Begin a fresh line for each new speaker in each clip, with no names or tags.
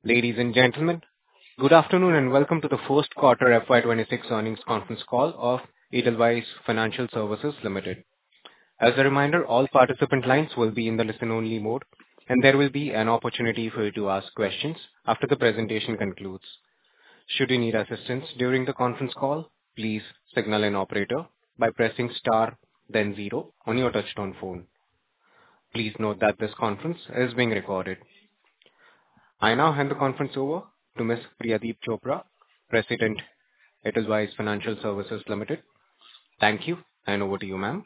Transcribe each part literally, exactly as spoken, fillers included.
Ladies and gentlemen, good afternoon and welcome to the first quarter F Y twenty-six earnings conference call of Edelweiss Financial Services Limited. As a reminder, all participant lines will be in the listen-only mode, and there will be an opportunity for you to ask questions after the presentation concludes. Should you need assistance during the conference call, please signal an operator by pressing star then zero on your touchtone phone. Please note that this conference is being recorded. I now hand the conference over to Miss Priyadeep Chopra, President, Edelweiss Financial Services Limited. Thank you, and over to you, ma'am.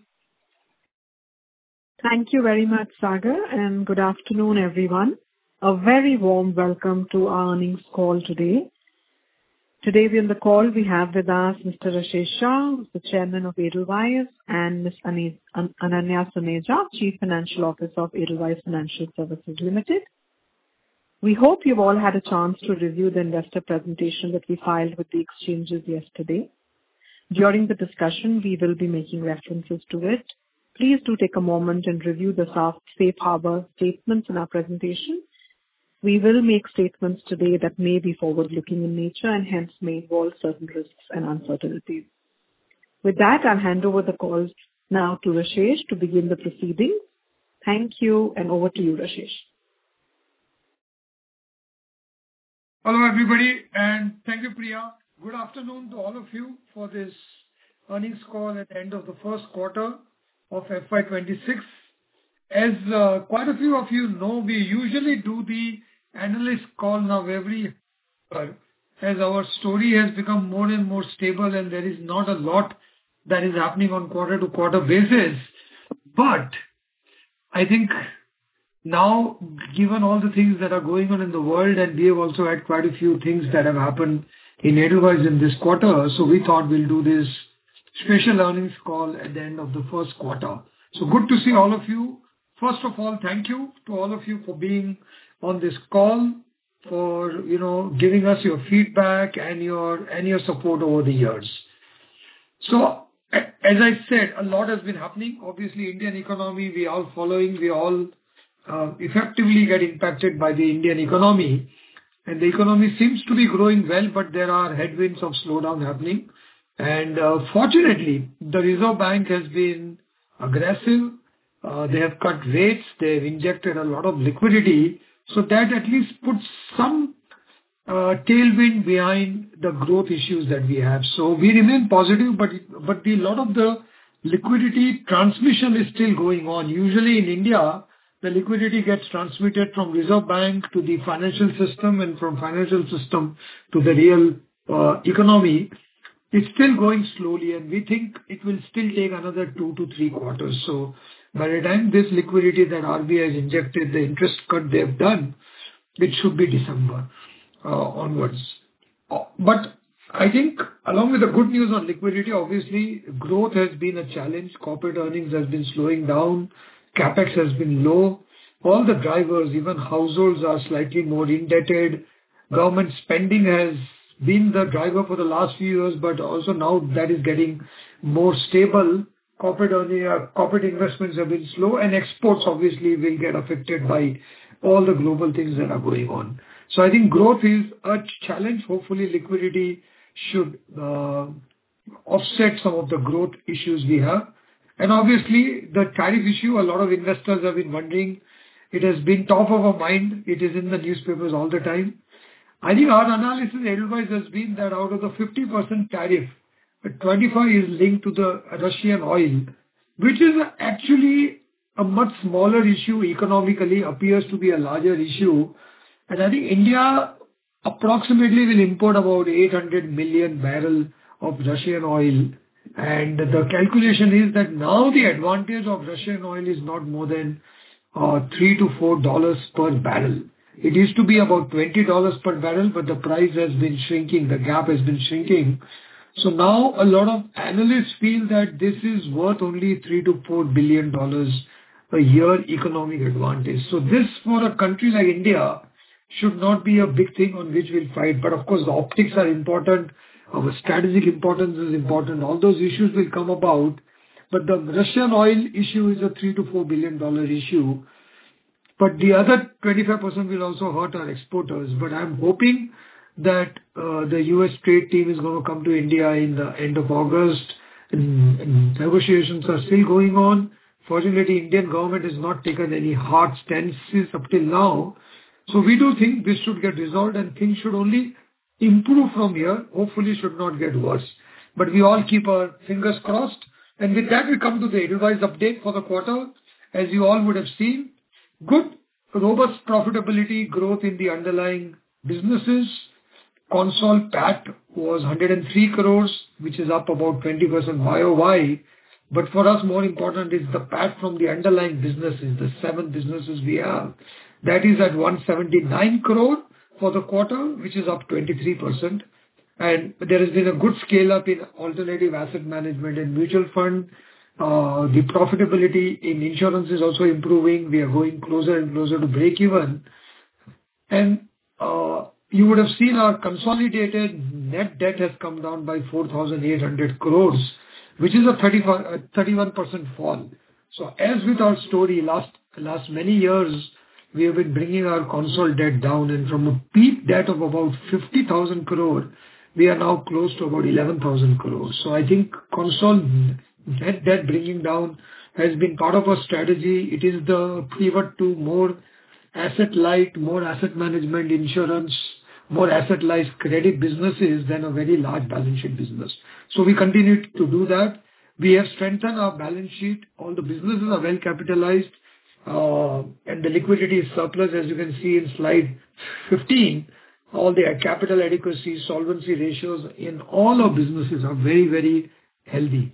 Thank you very much, Sagar, and good afternoon, everyone. A very warm welcome to our earnings call today. Today, we on the call, we have with us Mister Rashesh Shah, the Chairman of Edelweiss, and Miss Ananya Suneja, Chief Financial Officer of Edelweiss Financial Services Limited. We hope you've all had a chance to review the investor presentation that we filed with the exchanges yesterday. During the discussion, we will be making references to it. Please do take a moment and review the safe harbor statements in our presentation. We will make statements today that may be forward-looking in nature and hence may involve certain risks and uncertainties. With that, I'll hand over the call now to Rashesh to begin the proceedings. Thank you, and over to you, Rashesh.
Hello, everybody, and thank you, Priya. Good afternoon to all of you for this earnings call at the end of the first quarter of F Y twenty-six. As uh, quite a few of you know, we usually do the analyst call now every year, as our story has become more and more stable and there is not a lot that is happening on quarter-to-quarter basis. But I think now, given all the things that are going on in the world, and we have also had quite a few things that have happened in Edelweiss in this quarter, so we thought we'll do this special earnings call at the end of the first quarter. So good to see all of you. First of all, thank you to all of you for being on this call, for you know giving us your feedback and your and your support over the years. So, as I said, a lot has been happening. Obviously, Indian economy, we are all following, we all Uh, effectively get impacted by the Indian economy, and the economy seems to be growing well, but there are headwinds of slowdown happening. And uh, fortunately, the Reserve Bank has been aggressive. Uh, they have cut rates. They have injected a lot of liquidity, so that at least puts some uh, tailwind behind the growth issues that we have. So we remain positive, but but the lot of the liquidity transmission is still going on. Usually in India, the liquidity gets transmitted from Reserve Bank to the financial system and from financial system to the real uh, economy. It's still going slowly, and we think it will still take another two to three quarters. So by the time this liquidity that R B I has injected, the interest cut they've done, it should be December uh, onwards. Uh, But I think along with the good news on liquidity, obviously growth has been a challenge. Corporate earnings has been slowing down. Capex has been low. All the drivers, even households are slightly more indebted. Government spending has been the driver for the last few years, but also now that is getting more stable. Corporate earning, uh, corporate investments have been slow, and exports obviously will get affected by all the global things that are going on. So I think growth is a challenge. Hopefully liquidity should uh, offset some of the growth issues we have. And obviously, the tariff issue, a lot of investors have been wondering. It has been top of our mind. It is in the newspapers all the time. I think our analysis, Edelweiss, has been that out of the fifty percent tariff, twenty-five is linked to the Russian oil, which is actually a much smaller issue economically, appears to be a larger issue. And I think India approximately will import about eight hundred million barrel of Russian oil. And the calculation is that now the advantage of Russian oil is not more than uh, three to four dollars per barrel. It used to be about twenty dollars per barrel, but the price has been shrinking. The gap has been shrinking. So now a lot of analysts feel that this is worth only three to four billion dollars a year economic advantage. So this for a country like India should not be a big thing on which we'll fight. But of course, the optics are important. Our strategic importance is important. All those issues will come about. But the Russian oil issue is a three to four billion dollar issue. But the other twenty-five percent will also hurt our exporters. But I'm hoping that uh, the U S trade team is going to come to India in the end of August. And, and negotiations are still going on. Fortunately, Indian government has not taken any hard stances up till now. So we do think this should get resolved and things should only improve from here. Hopefully should not get worse. But we all keep our fingers crossed. And with that, we come to the Edelweiss update for the quarter. As you all would have seen, good, robust profitability growth in the underlying businesses. Consol P A T was one hundred three crores, which is up about twenty percent Y O Y. But for us, more important is the P A T from the underlying businesses, the seven businesses we have. That is at one hundred seventy-nine crore for the quarter, which is up twenty-three percent. And there has been a good scale up in alternative asset management and mutual fund. Uh, the profitability in insurance is also improving. We are going closer and closer to break even. And uh, you would have seen our consolidated net debt has come down by four thousand eight hundred crores, which is a thirty-one percent fall. So as with our story, last last many years, we have been bringing our consol debt down, and from a peak debt of about fifty thousand crore, we are now close to about eleven thousand crores. So I think consol net debt bringing down has been part of our strategy. It is the pivot to more asset light, more asset management, insurance, more asset light credit businesses than a very large balance sheet business. So we continue to do that. We have strengthened our balance sheet. All the businesses are well capitalized, uh, and the liquidity is surplus, as you can see in slide fifteen. All the capital adequacy, solvency ratios in all our businesses are very, very healthy.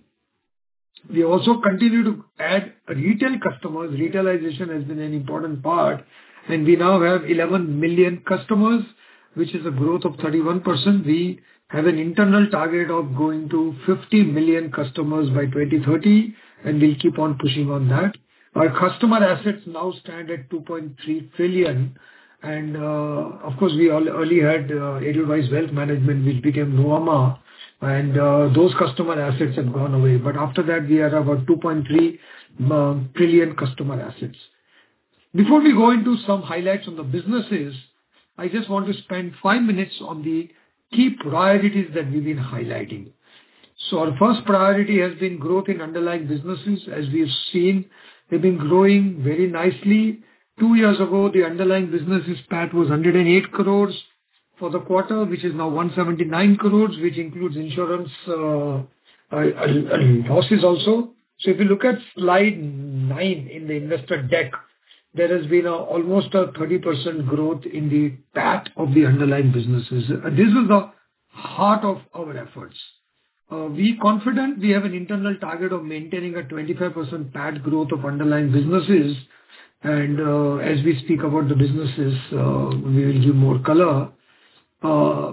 We also continue to add retail customers. Retailization has been an important part, and we now have eleven million customers, which is a growth of thirty-one percent. We have an internal target of going to fifty million customers by twenty thirty, and we'll keep on pushing on that. Our customer assets now stand at two point three trillion. And, uh, of course, we all early had uh, Edelweiss Wealth Management, which became Nuvama, and uh, those customer assets have gone away. But after that, we are about two point three uh, trillion customer assets. Before we go into some highlights on the businesses, I just want to spend five minutes on the key priorities that we've been highlighting. So our first priority has been growth in underlying businesses. As we've seen, they've been growing very nicely. Two years ago, the underlying businesses P A T was one hundred eight crores for the quarter, which is now one hundred seventy-nine crores, which includes insurance uh, uh, uh, losses also. So if you look at slide nine in the investor deck, there has been a, almost a thirty percent growth in the P A T of the underlying businesses. Uh, this is the heart of our efforts. Uh, we confident we have an internal target of maintaining a twenty-five percent P A T growth of underlying businesses. And uh, as we speak about the businesses, uh, we will give more color. Uh,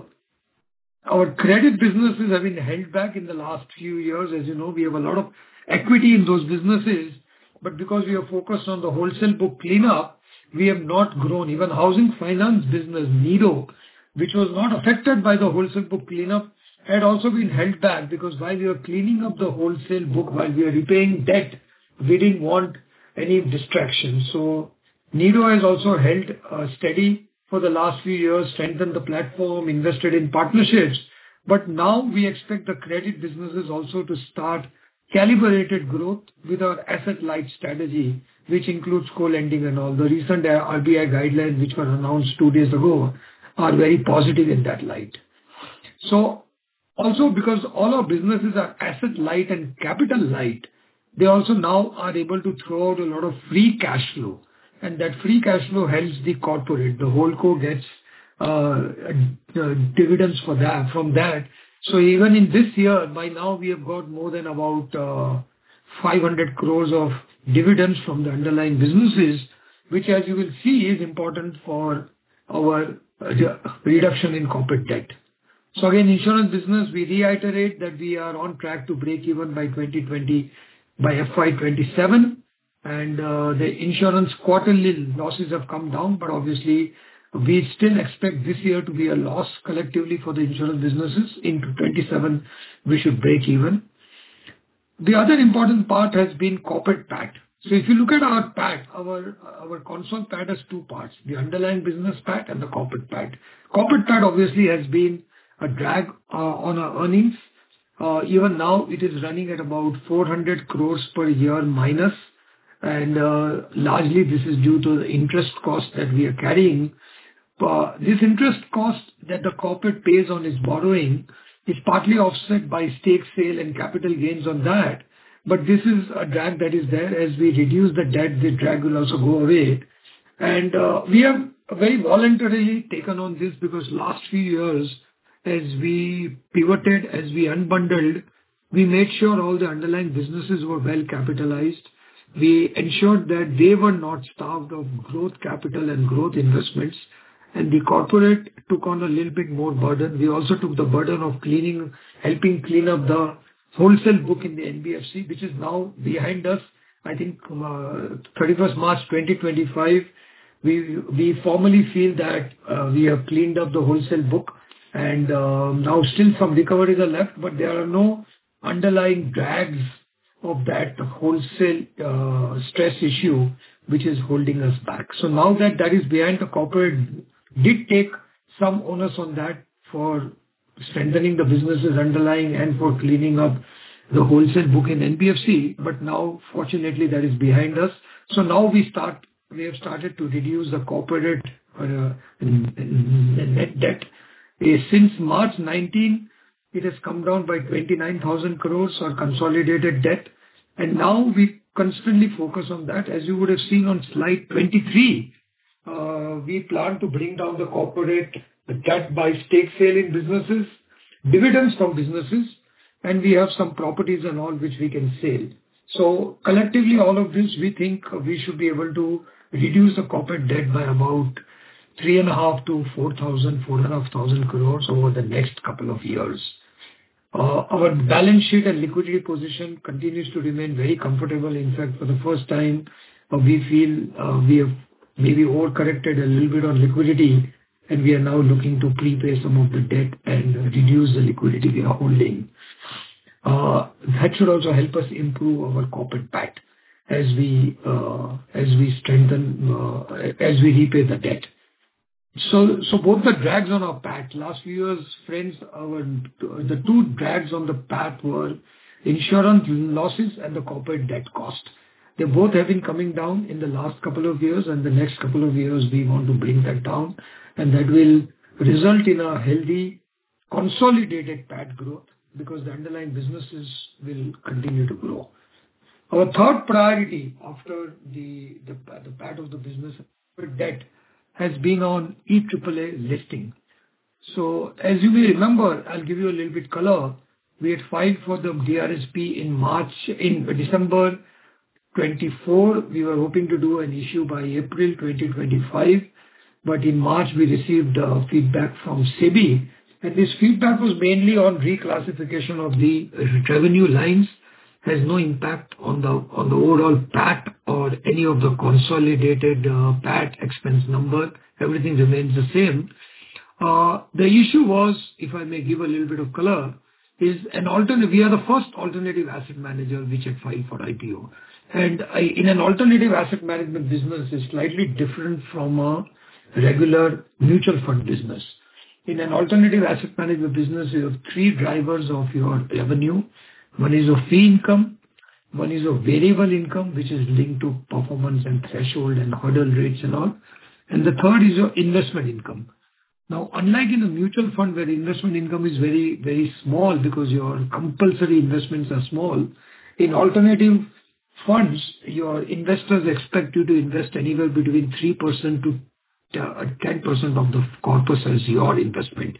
our credit businesses have been held back in the last few years. As you know, we have a lot of equity in those businesses, but because we are focused on the wholesale book cleanup, we have not grown. Even housing finance business, Nido, which was not affected by the wholesale book cleanup, had also been held back because while we were cleaning up the wholesale book, while we are repaying debt, we didn't want any distraction. So Nido has also held uh, steady for the last few years, strengthened the platform, invested in partnerships. But now we expect the credit businesses also to start calibrated growth with our asset-light strategy, which includes co-lending and all. The recent R B I guidelines, which were announced two days ago, are very positive in that light. So also because all our businesses are asset-light and capital-light, they also now are able to throw out a lot of free cash flow. And that free cash flow helps the corporate. The holdco gets uh, uh, dividends for that, from that. So even in this year, by now we have got more than about uh, five hundred crores of dividends from the underlying businesses, which as you will see is important for our uh, reduction in corporate debt. So again, insurance business, we reiterate that we are on track to break even by twenty twenty. By F Y twenty-seven, and uh, the insurance quarterly losses have come down, but obviously we still expect this year to be a loss collectively for the insurance businesses. Into twenty-seven, we should break even. The other important part has been corporate P A T. So if you look at our P A T, our our consolidated P A T has two parts, the underlying business P A T and the corporate P A T. Corporate P A T obviously has been a drag uh, on our earnings. Uh, even now it is running at about four hundred crores per year minus, and uh, largely this is due to the interest cost that we are carrying. Uh, this interest cost that the corporate pays on its borrowing is partly offset by stake sale and capital gains on that. But this is a drag that is there. As we reduce the debt, the drag will also go away. And uh, we have very voluntarily taken on this because last few years, as we pivoted, as we unbundled, we made sure all the underlying businesses were well capitalized. We ensured that they were not starved of growth capital and growth investments. And the corporate took on a little bit more burden. We also took the burden of cleaning, helping clean up the wholesale book in the N B F C, which is now behind us. I think uh, thirty-first March twenty twenty-five, we we formally feel that uh, we have cleaned up the wholesale book, and uh, now still some recoveries are left, but there are no underlying drags of that wholesale uh, stress issue which is holding us back. So now that that is behind, the corporate did take some onus on that for strengthening the businesses underlying and for cleaning up the wholesale book in N B F C. But now, fortunately, that is behind us. So now we start, we have started to reduce the corporate uh, net debt. Uh, Since March nineteenth, it has come down by twenty-nine thousand crores or consolidated debt. And now we constantly focus on that. As you would have seen on slide twenty-three, uh, we plan to bring down the corporate debt by stake sale in businesses, dividends from businesses, and we have some properties and all which we can sell. So collectively, all of this, we think we should be able to reduce the corporate debt by about three and a half to four thousand, four and a half thousand crores over the next couple of years. Uh, Our balance sheet and liquidity position continues to remain very comfortable. In fact, for the first time, uh, we feel uh, we have maybe overcorrected a little bit on liquidity, and we are now looking to prepay some of the debt and reduce the liquidity we are holding. Uh, That should also help us improve our corporate P A T as we uh, as we strengthen, uh, as we repay the debt. So, so both the drags on our P A T, last few years, friends, our the two drags on the P A T were insurance losses and the corporate debt cost. They both have been coming down in the last couple of years, and the next couple of years we want to bring that down, and that will result in a healthy consolidated P A T growth because the underlying businesses will continue to grow. Our third priority after the the, the P A T of the business debt has been on E triple A listing. So as you may remember, I'll give you a little bit color. We had filed for the D R S P in March, in December twenty-four. We were hoping to do an issue by April twenty twenty-five, but in March we received uh, feedback from SEBI, and this feedback was mainly on reclassification of the revenue lines. Has no impact on the on the overall P A T or any of the consolidated uh, P A T expense number. Everything remains the same. Uh, the issue was, if I may give a little bit of color, is an alternative. We are the first alternative asset manager which had filed for I P O. And I, in an alternative asset management business is slightly different from a regular mutual fund business. In an alternative asset management business, you have three drivers of your revenue. One is a fee income, one is a variable income, which is linked to performance and threshold and hurdle rates and all. And the third is your investment income. Now, unlike in a mutual fund where investment income is very, very small because your compulsory investments are small, in alternative funds, your investors expect you to invest anywhere between three percent to ten percent of the corpus as your investment.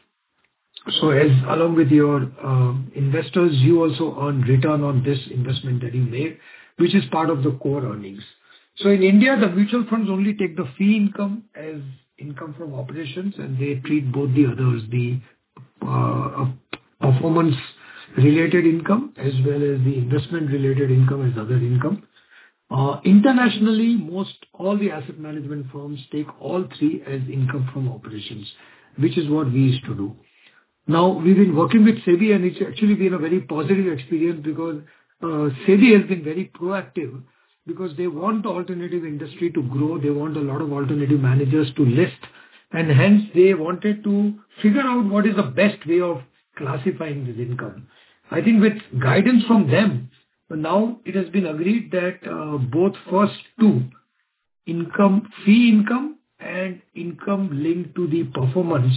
So as along with your uh, investors, you also earn return on this investment that you made, which is part of the core earnings. So in India, the mutual funds only take the fee income as income from operations, and they treat both the others, the uh, performance-related income as well as the investment-related income as other income. Uh, internationally, most all the asset management firms take all three as income from operations, which is what we used to do. Now, we've been working with SEBI, and it's actually been a very positive experience because uh, SEBI has been very proactive because they want the alternative industry to grow. They want a lot of alternative managers to list, and hence they wanted to figure out what is the best way of classifying this income. I think with guidance from them, now it has been agreed that uh, both first two, income, fee income and income linked to the performance,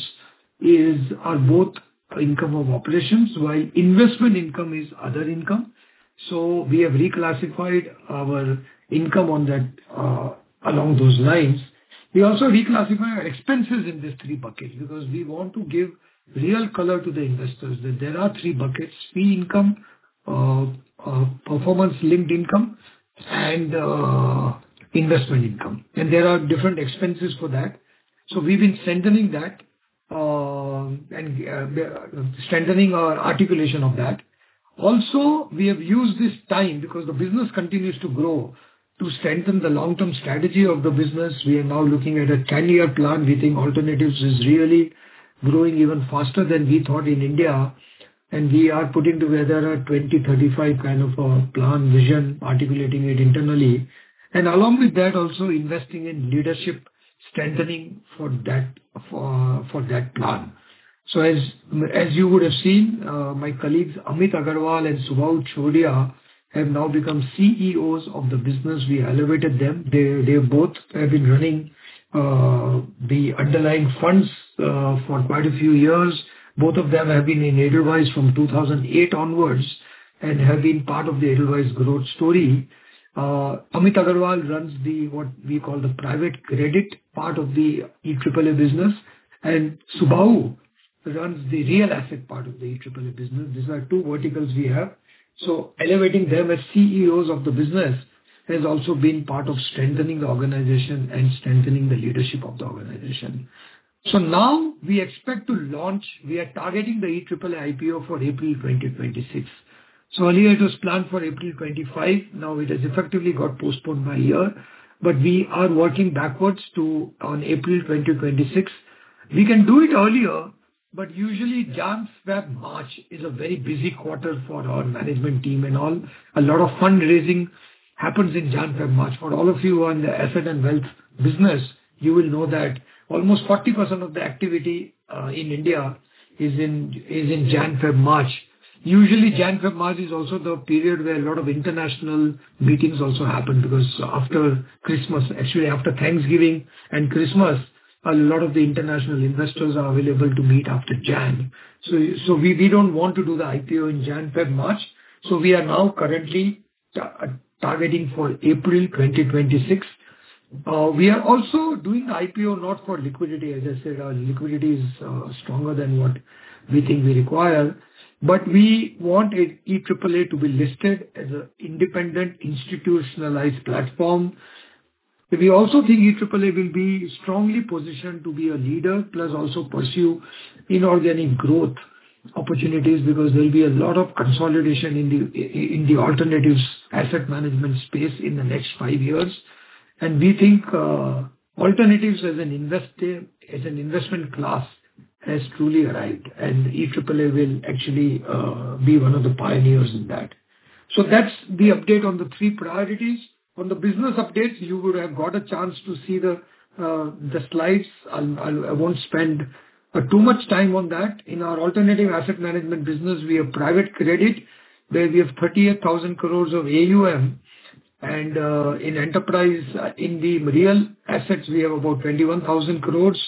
is are both income of operations, while investment income is other income. So we have reclassified our income on that uh, along those lines. We also reclassify our expenses in these three buckets because we want to give real color to the investors that there are three buckets: fee income, uh, uh, performance-linked income, and uh, investment income. And there are different expenses for that. So we've been strengthening that uh, and uh, strengthening our articulation of that. Also, we have used this time because the business continues to grow to strengthen the long-term strategy of the business. We are now looking at a ten-year plan. We think alternatives is really growing even faster than we thought in India. And we are putting together a twenty thirty-five kind of a plan, vision, articulating it internally. And along with that, also investing in leadership, strengthening for that, for, for that plan. So as, as you would have seen, uh, my colleagues Amit Agarwal and Subhav Chodia have now become C E Os of the business. We elevated them. They, they both have been running uh, the underlying funds uh, for quite a few years. Both of them have been in Edelweiss from two thousand eight onwards and have been part of the Edelweiss growth story. Uh, Amit Agarwal runs the what we call the private credit part of the E A A A business, and Subhav runs the real asset part of the E A A A business. These are two verticals we have. So elevating them as C E Os of the business has also been part of strengthening the organization and strengthening the leadership of the organization. So now we expect to launch, we are targeting the E A A A I P O for April twenty twenty-six. So earlier it was planned for April twenty-five. Now it has effectively got postponed by a year, but we are working backwards to on April twenty twenty-six. We can do it earlier, but usually Jan, Feb, March is a very busy quarter for our management team and all. A lot of fundraising happens in Jan, Feb, March. For all of you who are in the asset and wealth business, you will know that almost forty percent of the activity uh, in India is in is in Jan, Feb, March. Usually Jan, Feb, March is also the period where a lot of international meetings also happen, because after Christmas, actually after Thanksgiving and Christmas, a lot of the international investors are available to meet after Jan. So, so we, we don't want to do the I P O in Jan, Feb, March. So we are now currently ta- targeting for April twenty twenty-six. Uh, we are also doing the I P O not for liquidity. As I said, our liquidity is uh, stronger than what we think we require. But we want E A A A to be listed as an independent institutionalized platform. We also think E A A A will be strongly positioned to be a leader, plus also pursue inorganic growth opportunities, because there will be a lot of consolidation in the in the alternatives asset management space in the next five years. And we think uh, alternatives as an investor, as an investment class has truly arrived, and E A A A will actually uh, be one of the pioneers in that. So that's the update on the three priorities. On the business updates, you would have got a chance to see the uh, the slides. I'll, I'll, I won't spend uh, too much time on that. In our alternative asset management business, we have private credit, where we have thirty-eight thousand crores of A U M. And uh, in enterprise, uh, in the real assets, we have about twenty-one thousand crores.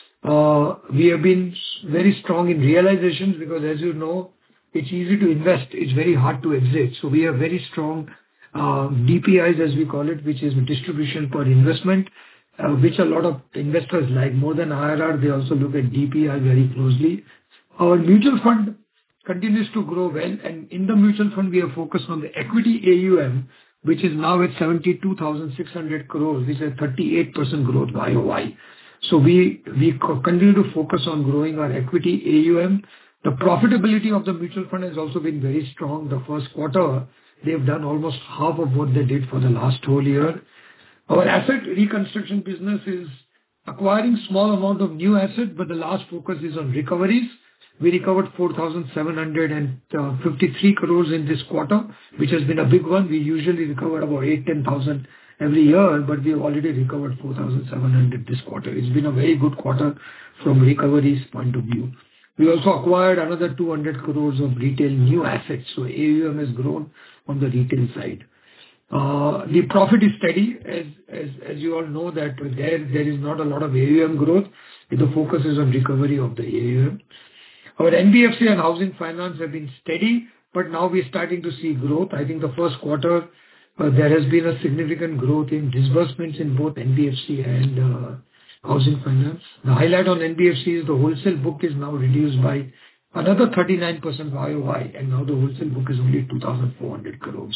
Uh, we have been very strong in realizations because, as you know, it's easy to invest. It's very hard to exit. So we have very strong uh, D P Is, as we call it, which is distribution per investment, uh, which a lot of investors like. More than I R R, they also look at D P I very closely. Our mutual fund continues to grow well. And in the mutual fund, we are focused on the equity A U M, which is now at seventy-two thousand six hundred crores, which is thirty-eight percent growth Y O Y. So we we co- continue to focus on growing our equity A U M. The profitability of the mutual fund has also been very strong. The first quarter, they've done almost half of what they did for the last whole year. Our asset reconstruction business is acquiring small amount of new asset, but the last focus is on recoveries. We recovered four thousand seven hundred fifty-three crores in this quarter, which has been a big one. We usually recover about eight, ten thousand every year, but we have already recovered four thousand seven hundred this quarter. It's been a very good quarter from recoveries point of view. We also acquired another two hundred crores of retail new assets, so A U M has grown on the retail side. Uh, the profit is steady, as, as, as you all know that there, there is not a lot of A U M growth. The focus is on recovery of the A U M. Our N B F C and housing finance have been steady, but now we're starting to see growth. I think the first quarter, uh, there has been a significant growth in disbursements in both N B F C and uh, housing finance. The highlight on N B F C is the wholesale book is now reduced by another thirty-nine percent Y O Y, and now the wholesale book is only two thousand four hundred crores.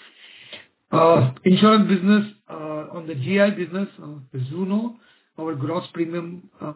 Uh, Insurance business, uh, on the G I business, uh, Zuno, our gross premium uh,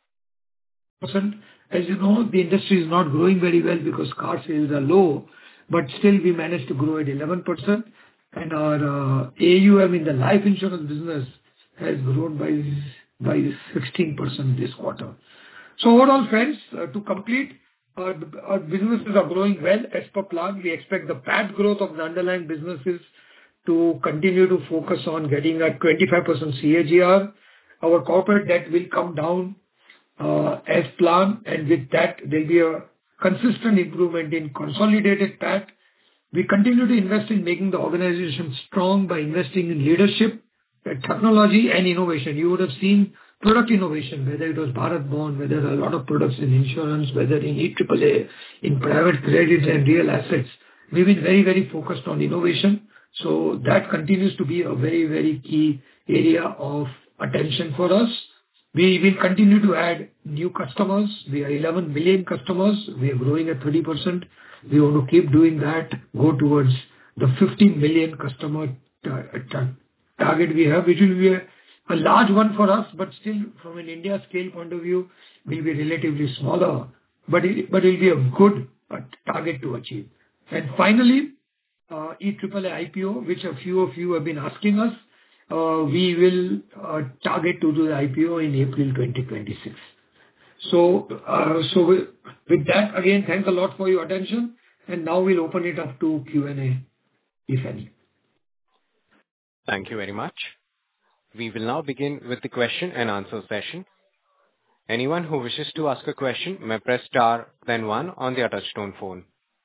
percent. As you know, the industry is not growing very well because car sales are low, but still we managed to grow at eleven percent, and our uh, A U M in the life insurance business has grown by by sixteen percent this quarter. So overall, friends, uh, to complete, our, our businesses are growing well as per plan. We expect the P A T growth of the underlying businesses to continue to focus on getting a twenty-five percent C A G R. Our corporate debt will come down uh, as planned, and with that, there will be a consistent improvement in consolidated P A T. We continue to invest in making the organization strong by investing in leadership, technology, and innovation. You would have seen product innovation, whether it was Bharat Bond, whether a lot of products in insurance, whether in E triple A, in private credit and real assets. We've been very, very focused on innovation. So that continues to be a very, very key area of attention for us. We will continue to add new customers. We are eleven million customers. We are growing at thirty percent. We want to keep doing that, go towards the fifteen million customer ta- ta- target we have, which will be a, a large one for us, but still from an India scale point of view, will be relatively smaller, but it, but it will be a good uh, target to achieve. And finally, uh, E triple A I P O, which a few of you have been asking us, uh, we will uh, target to do the I P O in April twenty twenty-six. So, uh, so with, with that, again, thanks a lot for your attention, and now we'll open it up to Q and A, if any.
Thank you very much. We will now begin with the question and answer session. Anyone who wishes to ask a question may press star, then one on their touchtone phone.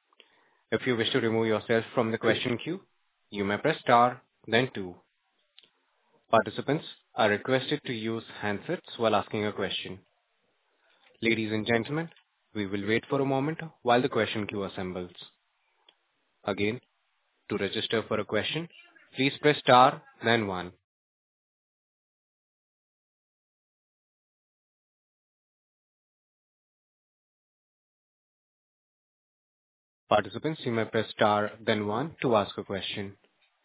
If you wish to remove yourself from the question queue, you may press star, then two. Participants are requested to use handsets while asking a question. Ladies and gentlemen, we will wait for a moment while the question queue assembles. Again, to register for a question, please press star, then one. Participants, you may press star, then one to ask a question.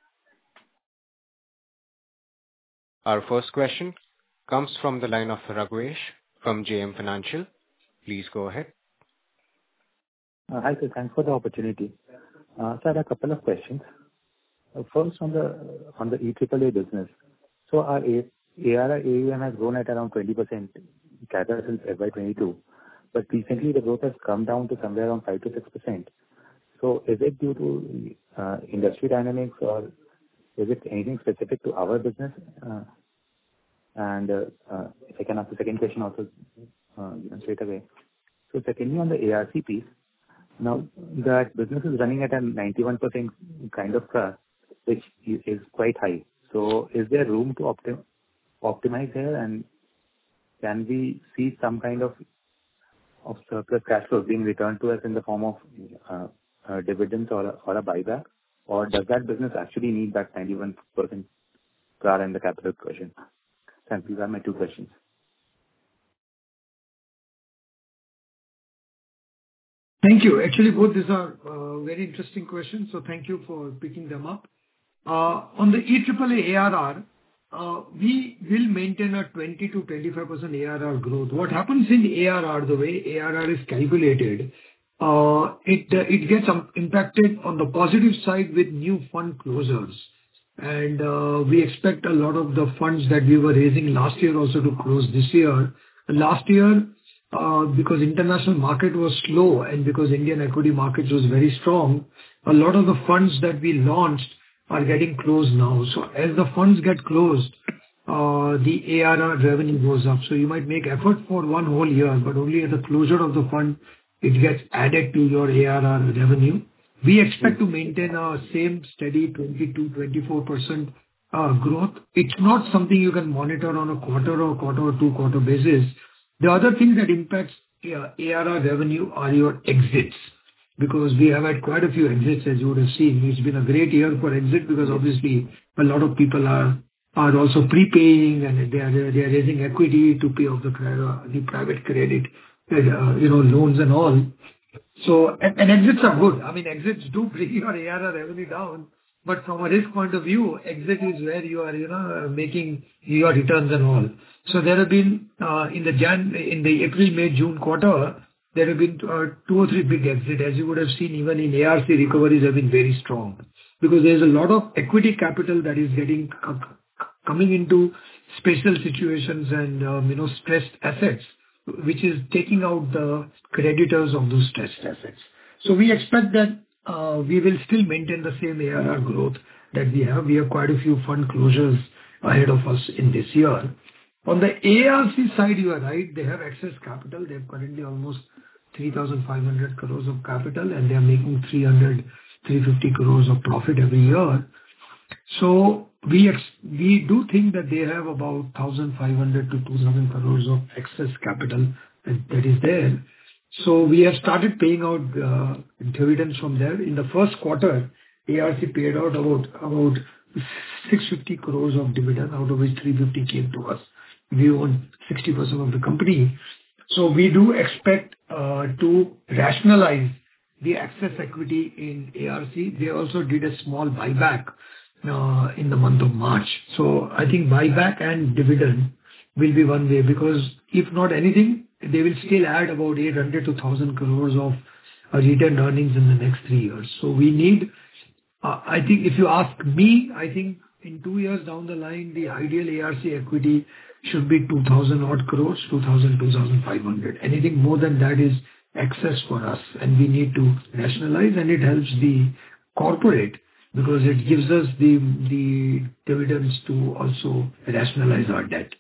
Our first question comes from the line of Raghavesh from J M Financial. Please go ahead.
Uh, Hi, sir. Thanks for the opportunity. Uh, Sir, I had a couple of questions. Uh, First, on the on the E triple A business. So our A- ARR A U M has grown at around twenty percent C A G R since F Y twenty-two, but recently the growth has come down to somewhere around five to six percent. So is it due to uh, industry dynamics, or is it anything specific to our business? Uh, And uh, uh, if I can ask the second question also uh, you know, straight away. So secondly, on the A R C piece, now that business is running at a ninety-one percent kind of C A, which is is quite high. So is there room to optim- optimize here, and can we see some kind of of surplus cash flow being returned to us in the form of uh, uh, dividends or a, or a buyback, or does that business actually need that ninety-one percent C A R and the capital cushion? Thank you. These are my two questions.
Thank you. Actually, both these are uh, very interesting questions, so thank you for picking them up. Uh, On the E triple A A R R, uh, we will maintain a twenty to twenty-five percent A R R growth. What happens in A R R, the way A R R is calculated, uh, it uh, it gets um, impacted on the positive side with new fund closures. And uh, we expect a lot of the funds that we were raising last year also to close this year. Last year, uh, because international market was slow and because Indian equity market was very strong, a lot of the funds that we launched are getting closed now. So as the funds get closed, uh, the A R R revenue goes up. So you might make effort for one whole year, but only at the closure of the fund, it gets added to your A R R revenue. We expect to maintain our same steady twenty-two to twenty-four percent uh, growth. It's not something you can monitor on a quarter or quarter or two quarter basis. The other thing that impacts uh, A R R revenue are your exits, because we have had quite a few exits, as you would have seen. It's been a great year for exit because obviously a lot of people are are also prepaying and they are they are raising equity to pay off the cre- the private credit, uh, you know, loans and all. So and, and exits are good. I mean, exits do bring your A R R revenue down, but from a risk point of view, exit is where you are, you know, making your returns and all. So there have been uh, in the Jan in the April, May, June quarter, there have been uh, two or three big exits. As you would have seen, even in A R C, recoveries have been very strong because there is a lot of equity capital that is getting uh, coming into special situations and um, you know stressed assets, which is taking out the creditors of those stressed assets. So we expect that uh, we will still maintain the same A R R growth that we have. We have quite a few fund closures ahead of us in this year. On the A R C side, you are right. They have excess capital. They have currently almost three thousand five hundred crores of capital, and they are making three hundred, three hundred fifty crores of profit every year. So we ex- we do think that they have about one thousand five hundred to two thousand crores of excess capital that, that is there. So we have started paying out uh, dividends from there. In the first quarter, A R C paid out about about six hundred fifty crores of dividend, out of which three hundred fifty came to us. We own sixty percent of the company. So we do expect uh, to rationalize the excess equity in A R C. They also did a small buyback uh, in the month of March. So I think buyback and dividend will be one way, because if not anything, they will still add about eight hundred to one thousand crores of uh, retained earnings in the next three years. So we need, uh, I think if you ask me, I think in two years down the line, the ideal A R C equity should be two thousand odd crores, two thousand, two thousand five hundred. Anything more than that is excess for us, and we need to rationalize, and it helps the corporate because it gives us the the dividends to also rationalize our debt.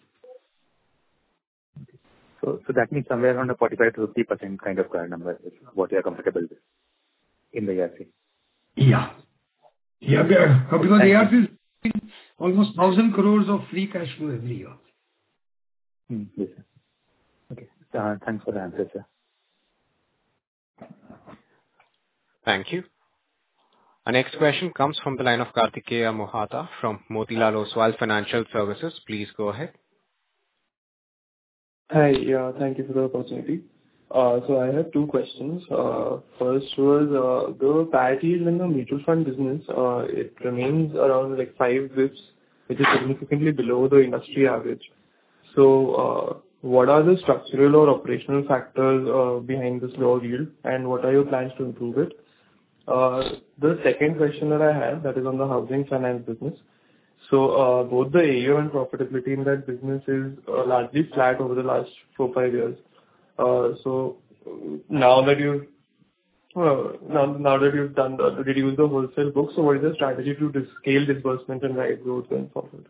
So, so that means somewhere around a forty-five to fifty percent kind of number is what you are comfortable with in the A R C.
Yeah. Yeah, because A R C is almost one thousand crores of free cash flow every year.
Hmm, yes, sir. Okay. Uh, thanks for the answer, sir.
Thank you. Our next question comes from the line of Kartikeya Mohata from Motilal Oswal Financial Services. Please go ahead.
Hi. Yeah, thank you for the opportunity. Uh, So I have two questions. Uh, First was uh, the P A T yield in the mutual fund business. Uh, It remains around like five basis points, which is significantly below the industry average. So uh, what are the structural or operational factors uh, behind this lower yield, and what are your plans to improve it? Uh, The second question that I have, that is on the housing finance business. So uh, both the A U M and profitability in that business is uh, largely flat over the last four, five years. Uh, So now that you've uh, now now that you've done the reduce the wholesale book, so what is the strategy to dis- scale disbursement and drive growth going forward?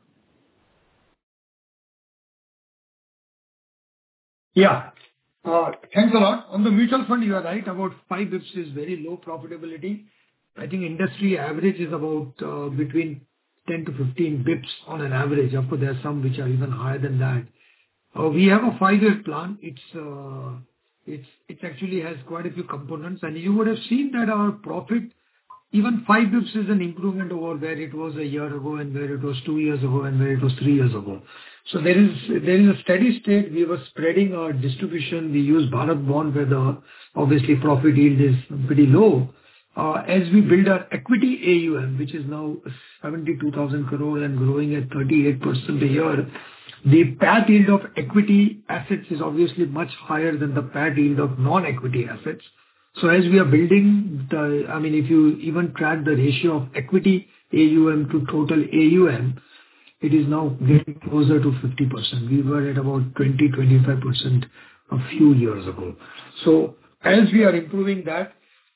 Yeah. Uh, Thanks a lot. On the mutual fund, you are right. About five basis points is very low profitability. I think industry average is about uh, between ten to fifteen basis points on an average. Of course, there are some which are even higher than that. Uh, We have a five-year plan. It's uh, it's it actually has quite a few components, and you would have seen that our profit, even five basis points is an improvement over where it was a year ago and where it was two years ago and where it was three years ago. So there is there is a steady state. We were spreading our distribution. We use Bharat Bond, where the obviously profit yield is pretty low. Uh, As we build our equity A U M, which is now seventy-two thousand crore and growing at thirty-eight percent a year, the P A T yield of equity assets is obviously much higher than the P A T yield of non-equity assets. So as we are building the, I mean, if you even track the ratio of equity A U M to total A U M, it is now getting closer to fifty percent. We were at about twenty to twenty-five percent a few years ago. So as we are improving that,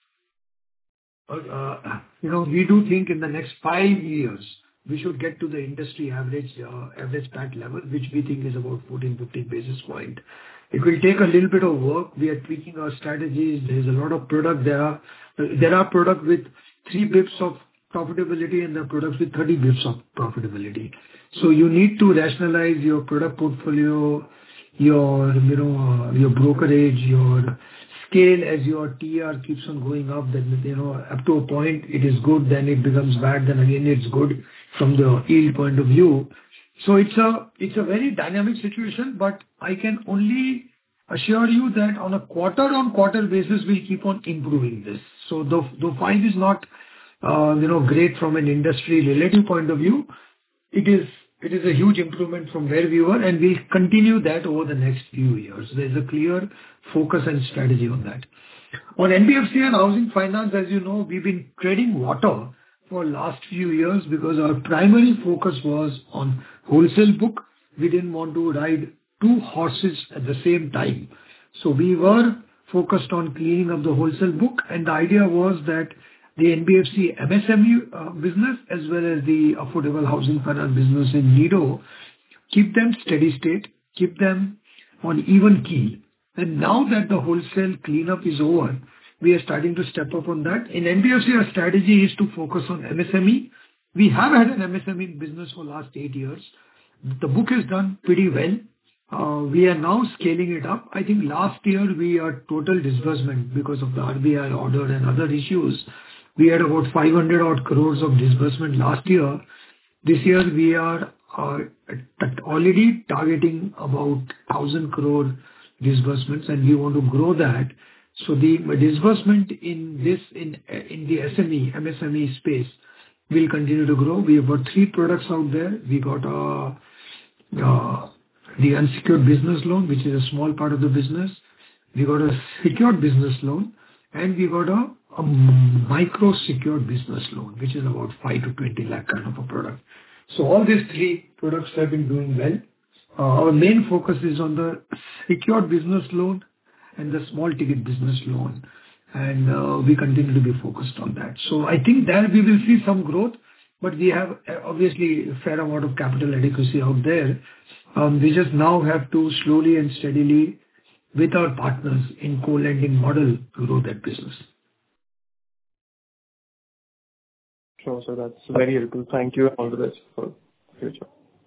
uh, you know, we do think in the next five years, we should get to the industry average, uh, average P A T level, which we think is about fourteen, fifteen basis point. It will take a little bit of work. We are tweaking our strategies. There's a lot of product. There are, there are products with three bips of profitability and the products with thirty bips of profitability. So you need to rationalize your product portfolio, your, you know, uh, your brokerage, your scale as your T R keeps on going up, then, you know, up to a point it is good, then it becomes bad, then again it's good from the yield point of view. So it's a, it's a very dynamic situation, but I can only assure you that on a quarter-on-quarter basis, we'll keep on improving this. So the, the five is not, uh, you know, great from an industry relative point of view. It is, it is a huge improvement from where we were, and we'll continue that over the next few years. There's a clear focus and strategy on that. On N B F C and housing finance, as you know, we've been treading water for last few years because our primary focus was on wholesale book. We didn't want to ride two horses at the same time. So we were focused on cleaning up the wholesale book, and the idea was that the N B F C M S M E uh, business as well as the affordable housing finance business in Nido, keep them steady state, keep them on even keel. And now that the wholesale cleanup is over, we are starting to step up on that. In N B F C, our strategy is to focus on M S M E. We have had an M S M E business for last eight years. The book is done pretty well. Uh, we are now scaling it up. I think last year we are total disbursement because of the R B I order and other issues. We had about five hundred odd crores of disbursement last year. This year we are uh, already targeting about one thousand crore disbursements, and we want to grow that. So the disbursement in this, in in the S M E, M S M E space will continue to grow. We have got three products out there. We got uh, uh, the unsecured business loan, which is a small part of the business. We got a secured business loan, and we got a, a micro secured business loan, which is about five to twenty lakh kind of a product. So all these three products have been doing well. Uh, our main focus is on the secured business loan and the small ticket business loan, and uh, we continue to be focused on that. So I think there we will see some growth, but we have uh, obviously a fair amount of capital adequacy out there. Um, we just now have to slowly and steadily, with our partners in co-lending model, grow that business.
Sure, so that's very helpful. Thank you, and all the best for the future.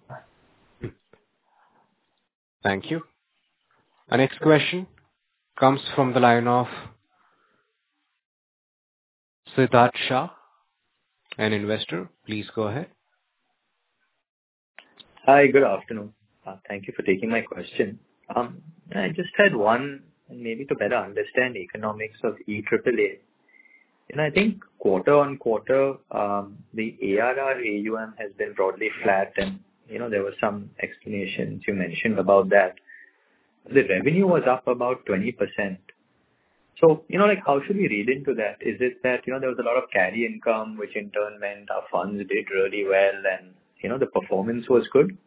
Thank you. Our next question comes from the line of Siddharth Shah, an investor. Please go ahead.
Hi, good afternoon. Uh, thank you for taking my question. Um, I just had one, and maybe to better understand the economics of E triple A. You know, I think quarter on quarter, um, the A R R A U M has been broadly flat, and you know there were some explanations you mentioned about that. The revenue was up about twenty percent. So, you know, like how should we read into that? Is it that, you know, there was a lot of carry income, which in turn meant our funds did really well and, you know, the performance was good?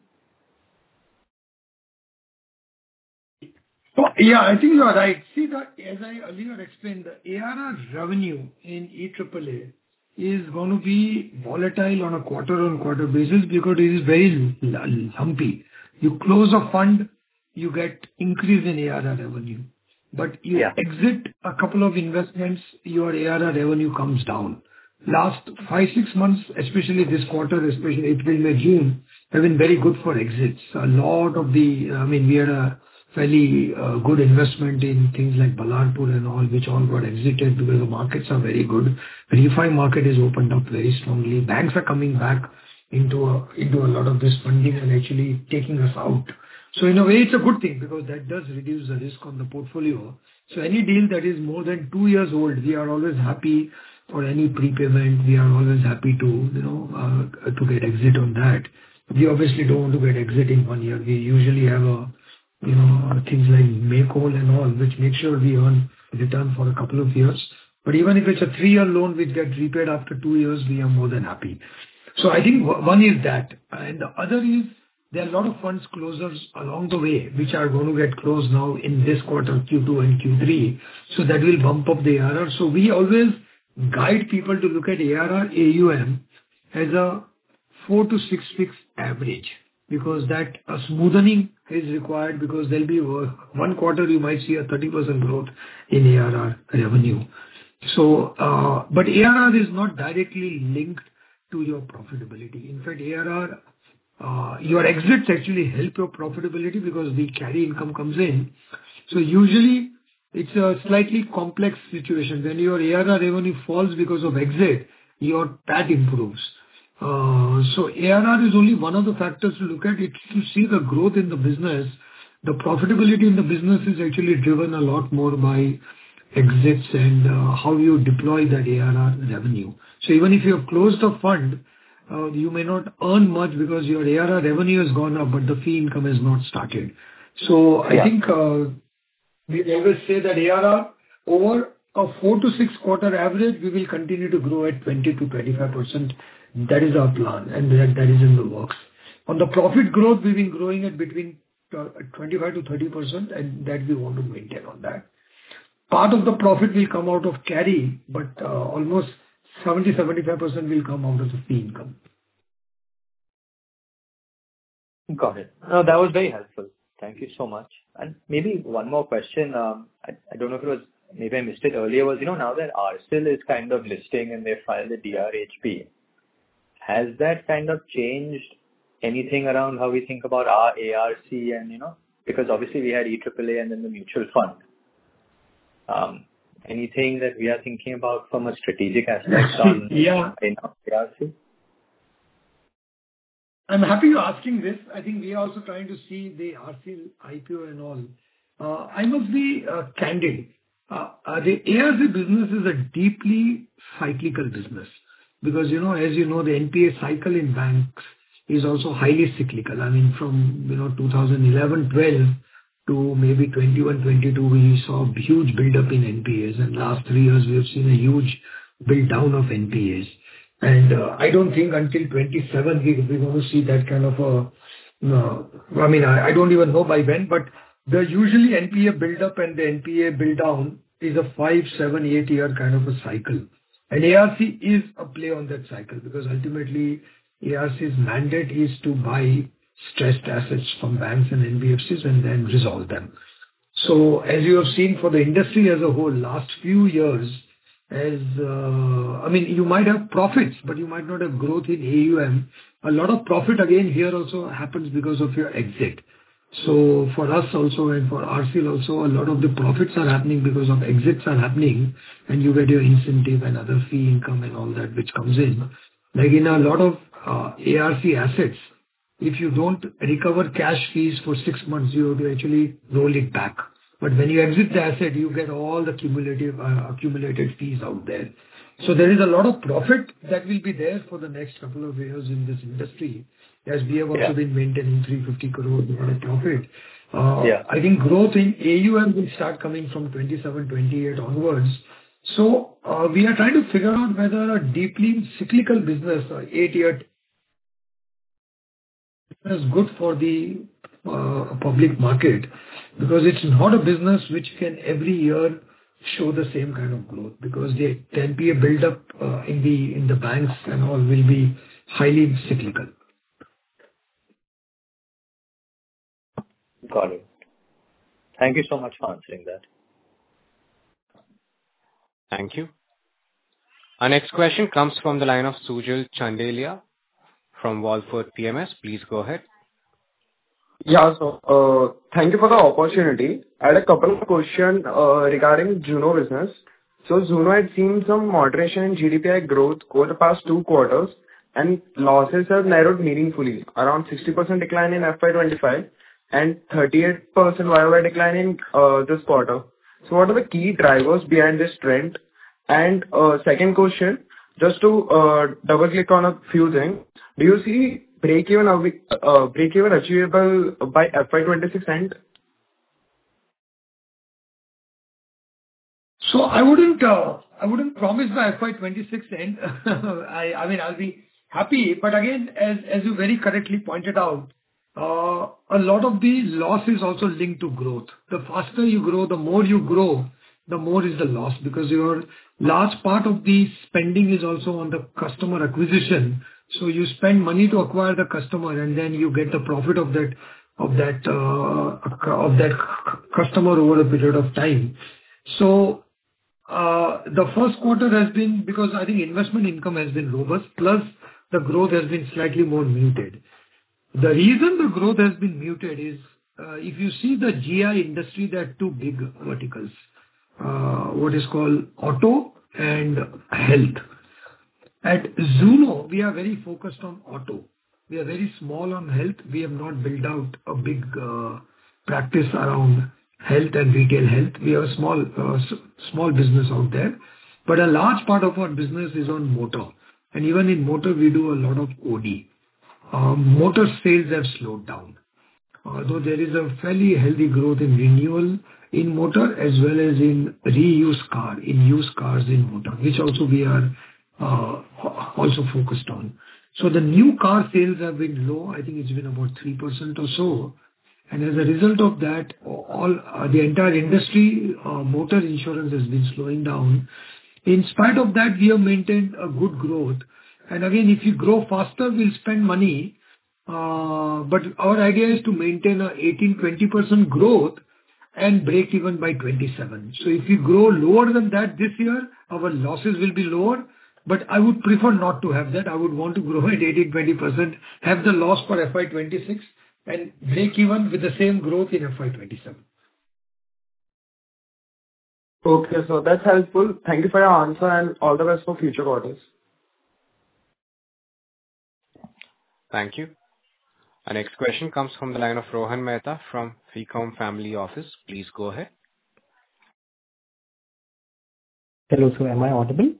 So, yeah, I think you are right. See, the, as I earlier explained, the A R R revenue in E triple A is going to be volatile on a quarter-on-quarter basis because it is very lumpy. You close a fund, you get increase in A R R revenue. But you yeah. exit a couple of investments, your A R R revenue comes down. Last five, six months, especially this quarter, especially April, May, June, have been very good for exits. A lot of the, I mean, we had a fairly uh, good investment in things like Ballarpur and all, which all got exited because the markets are very good. Refi market is opened up very strongly. Banks are coming back into a, into a lot of this funding and actually taking us out. So in a way, it's a good thing because that does reduce the risk on the portfolio. So any deal that is more than two years old, we are always happy for any prepayment. We are always happy to, you know, uh, to get exit on that. We obviously don't want to get exit in one year. We usually have a, you know, things like make whole and all, which make sure we earn return for a couple of years. But even if it's a three-year loan which gets repaid after two years, we are more than happy. So I think one is that. And the other is there are a lot of funds closures along the way, which are going to get closed now in this quarter, Q two and Q three. So that will bump up the A R R. So we always guide people to look at A R R, A U M as a four to six weeks average, because that a smoothening is required, because there'll be one quarter you might see a thirty percent growth in A R R revenue. So, uh, but A R R is not directly linked to your profitability. In fact, A R R, uh, your exits actually help your profitability because the carry income comes in. So usually it's a slightly complex situation. When your A R R revenue falls because of exit, your P A T improves. Uh, So A R R is only one of the factors to look at. It's to see the growth in the business. The profitability in the business is actually driven a lot more by exits and uh, how you deploy that A R R revenue. So even if you have closed a fund, uh, you may not earn much because your A R R revenue has gone up, but the fee income has not started. So I
Yeah.
think uh, we always say that A R R over a four to six quarter average, we will continue to grow at twenty to twenty-five percent. That is our plan, and that that is in the works. On the profit growth, we've been growing at between uh, twenty-five to thirty percent, and that we want to maintain on that. Part of the profit will come out of carry, but uh, almost seventy to seventy-five percent will come out of the fee income.
Got it. No, that was very helpful. Thank you so much. And maybe one more question. Um, I, I don't know if it was, maybe I missed it earlier, was, you know, now that R S I L is kind of listing and they filed the D R H P, has that kind of changed anything around how we think about our A R C and, you know, because obviously we had E A A A and then the mutual fund. Um, anything that we are thinking about from a strategic aspect on
Yeah.
in our A R C?
I'm happy you're asking this. I think we are also trying to see the R C L I P O and all. Uh, I must be uh, candid. Uh, uh, The A R C business is a deeply cyclical business because, you know, as you know, the N P A cycle in banks is also highly cyclical. I mean, from, you know, two thousand eleven twelve to maybe twenty-one twenty-two, we saw a huge buildup in N P As, and last three years we have seen a huge build down of N P As. And uh, I don't think until twenty-seven we, we're going to see that kind of a, no, I mean, I, I don't even know by when, but the usually N P A build up and the N P A build down is a five, seven, eight year kind of a cycle. And A R C is a play on that cycle because ultimately A R C's mandate is to buy stressed assets from banks and N B F Cs and then resolve them. So as you have seen for the industry as a whole, last few years, as uh, I mean, you might have profits, but you might not have growth in A U M. A lot of profit again here also happens because of your exit. So for us also and for R C L also, a lot of the profits are happening because of exits are happening, and you get your incentive and other fee income and all that which comes in. Like in a lot of uh, A R C assets, if you don't recover cash fees for six months, you have to actually roll it back. But when you exit the asset, you get all the cumulative uh, accumulated fees out there. So there is a lot of profit that will be there for the next couple of years in this industry, as we have also
Yeah.
been maintaining three hundred fifty crore of profit. Uh,
Yeah.
I think growth in A U M will start coming from twenty-seven, twenty-eight onwards. So uh, we are trying to figure out whether a deeply cyclical business, uh, eight-year is good for the uh, public market, because it's not a business which can every year show the same kind of growth, because the N P A build-up uh, in the in the banks and all will be highly cyclical.
Got it. Thank you so much for answering that.
Thank you. Our next question comes from the line of Sujal Chandelia from Wallford P M S. Please go ahead.
Yeah. So, uh, thank you for the opportunity. I had a couple of questions uh, regarding Zuno business. So Zuno had seen some moderation in G D P I growth over the past two quarters, and losses have narrowed meaningfully, around sixty percent decline in F Y twenty-five and thirty-eight percent Y O Y decline in uh, this quarter. So what are the key drivers behind this trend? And uh, second question, just to uh, double-click on a few things, do you see break-even uh, break-even achievable by F Y twenty-six end?
So I wouldn't uh, I wouldn't promise by F Y twenty-six end. I I mean, I'll be happy, but again, as as you very correctly pointed out, uh, a lot of the loss is also linked to growth. The faster you grow, the more you grow, the more is the loss, because your large part of the spending is also on the customer acquisition. So you spend money to acquire the customer, and then you get the profit of that of that uh, of that c- customer over a period of time. So uh, the first quarter has been, because I think investment income has been robust, plus the growth has been slightly more muted. The reason the growth has been muted is, uh, if you see the G I industry, there are two big verticals. Uh, what is called auto and health. At Zuno, we are very focused on auto. We are very small on health. We have not built out a big uh, practice around health and retail health. We have a small uh, s- small business out there, but a large part of our business is on motor. And even in motor, we do a lot of O D. Um, Motor sales have slowed down. Although there is a fairly healthy growth in renewal in motor as well as in reuse car, in used cars in motor, which also we are uh, also focused on. So the new car sales have been low. I think it's been about three percent or so. And as a result of that, all uh, the entire industry, uh, motor insurance has been slowing down. In spite of that, we have maintained a good growth. And again, if you grow faster, we'll spend money. Uh, But our idea is to maintain a eighteen to twenty percent growth and break even by twenty-seven. So if we grow lower than that this year, our losses will be lower, but I would prefer not to have that. I would want to grow at eighteen to twenty percent, have the loss for F Y twenty-six, and break even with the same growth in F Y twenty-seven.
Okay, so that's helpful. Thank you for your answer and all the best for future quarters.
Thank you. Our next question comes from the line of Rohan Mehta from Ficom Family Office. Please go ahead.
Hello, sir. Am I audible?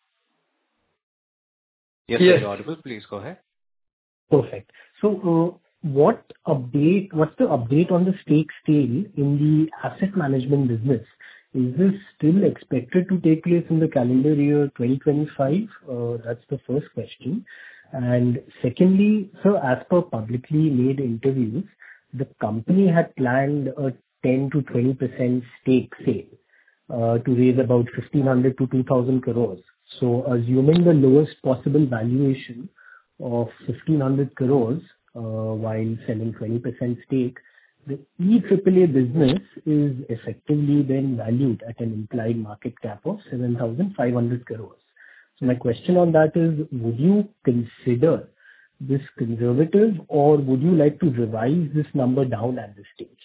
Yes,
Yes.
sir, you're audible. Please go ahead.
Perfect. So, uh, what update? What's the update on the stake sale in the asset management business? Is this still expected to take place in the calendar year twenty twenty-five? Uh, That's the first question. And secondly, sir, as per publicly made interviews, the company had planned a ten to twenty percent stake sale uh, to raise about fifteen hundred to two thousand crores. So assuming the lowest possible valuation of fifteen hundred crores uh, while selling twenty percent stake, the E triple A business is effectively then valued at an implied market cap of seven thousand five hundred crores. So my question on that is, would you consider this conservative, or would you like to revise this number down at this stage?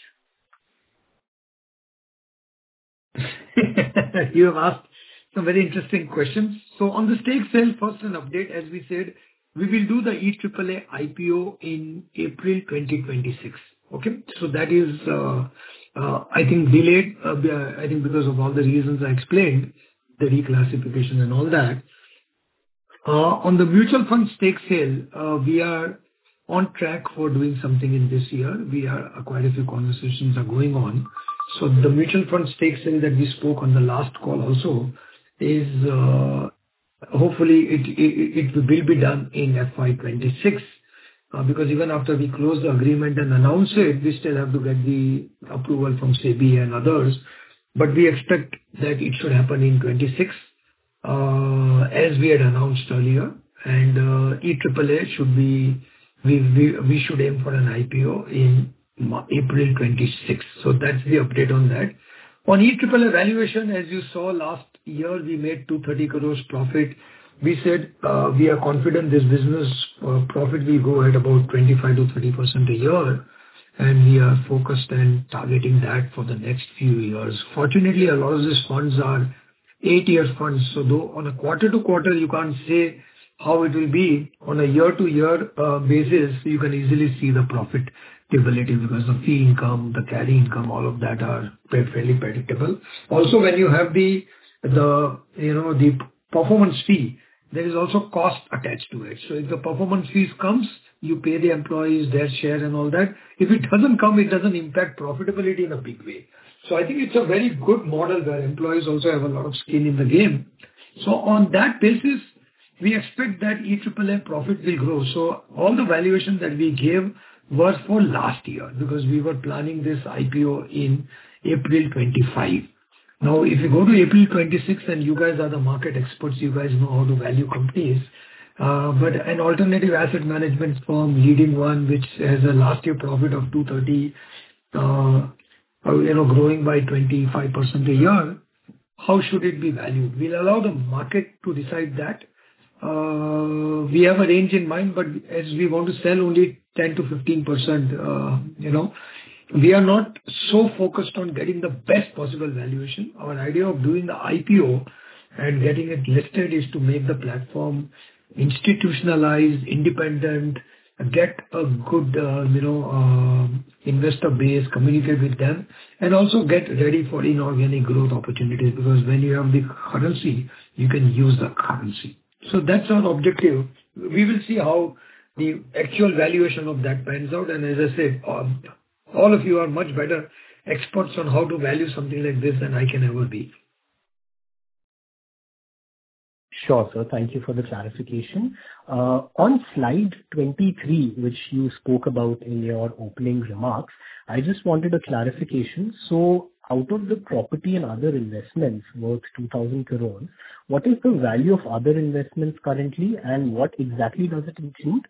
You have asked some very interesting questions. So on the stake sale, first an update, as we said, we will do the E triple A I P O in April twenty twenty-six. Okay? So that is, uh, uh, I think, delayed, uh, be- uh, I think because of all the reasons I explained, the reclassification and all that. Uh, On the mutual fund stake sale, uh, we are on track for doing something in this year. We are uh, quite a few conversations are going on. So the mutual fund stake sale that we spoke on the last call also is, uh, hopefully it it it will be done in F Y twenty-six. Uh, Because even after we close the agreement and announce it, we still have to get the approval from SEBI and others. But we expect that it should happen in twenty-six, uh, as we had announced earlier. And uh, E triple A should be, we we we should aim for an I P O in Ma- April twenty-six. So that's the update on that. On E triple A valuation, as you saw last year, we made two hundred thirty crores profit. We said uh, we are confident this business uh, profit will go at about twenty-five to thirty percent a year, and we are focused and targeting that for the next few years. Fortunately, a lot of these funds are eight-year funds, so though on a quarter-to-quarter, you can't say how it will be. On a year-to-year uh, basis, you can easily see the profitability because the fee income, the carry income, all of that are fairly predictable. Also, when you have the the you know the performance fee, there is also cost attached to it. So if the performance fees comes, you pay the employees their share and all that. If it doesn't come, it doesn't impact profitability in a big way. So I think it's a very good model where employees also have a lot of skin in the game. So on that basis, we expect that E triple A profit will grow. So all the valuations that we gave was for last year because we were planning this I P O in April twenty-five. Now, if you go to April twenty-six, and you guys are the market experts, you guys know how to value companies. Uh, but an alternative asset management firm, leading one, which has a last year profit of two hundred thirty, uh, you know, growing by twenty-five percent a year, how should it be valued? We'll allow the market to decide that. Uh, we have a range in mind, but as we want to sell only ten to fifteen percent, uh, you know, we are not so focused on getting the best possible valuation. Our idea of doing the I P O and getting it listed is to make the platform institutionalized, independent, get a good, uh, you know, uh, investor base, communicate with them, and also get ready for inorganic growth opportunities, because when you have the currency, you can use the currency. So that's our objective. We will see how the actual valuation of that pans out. And as I said, um, all of you are much better experts on how to value something like this than I can ever be.
Sure, sir. Thank you for the clarification. Uh, On slide twenty-three, which you spoke about in your opening remarks, I just wanted a clarification. So out of the property and other investments worth two thousand crores, what is the value of other investments currently, and what exactly does it include?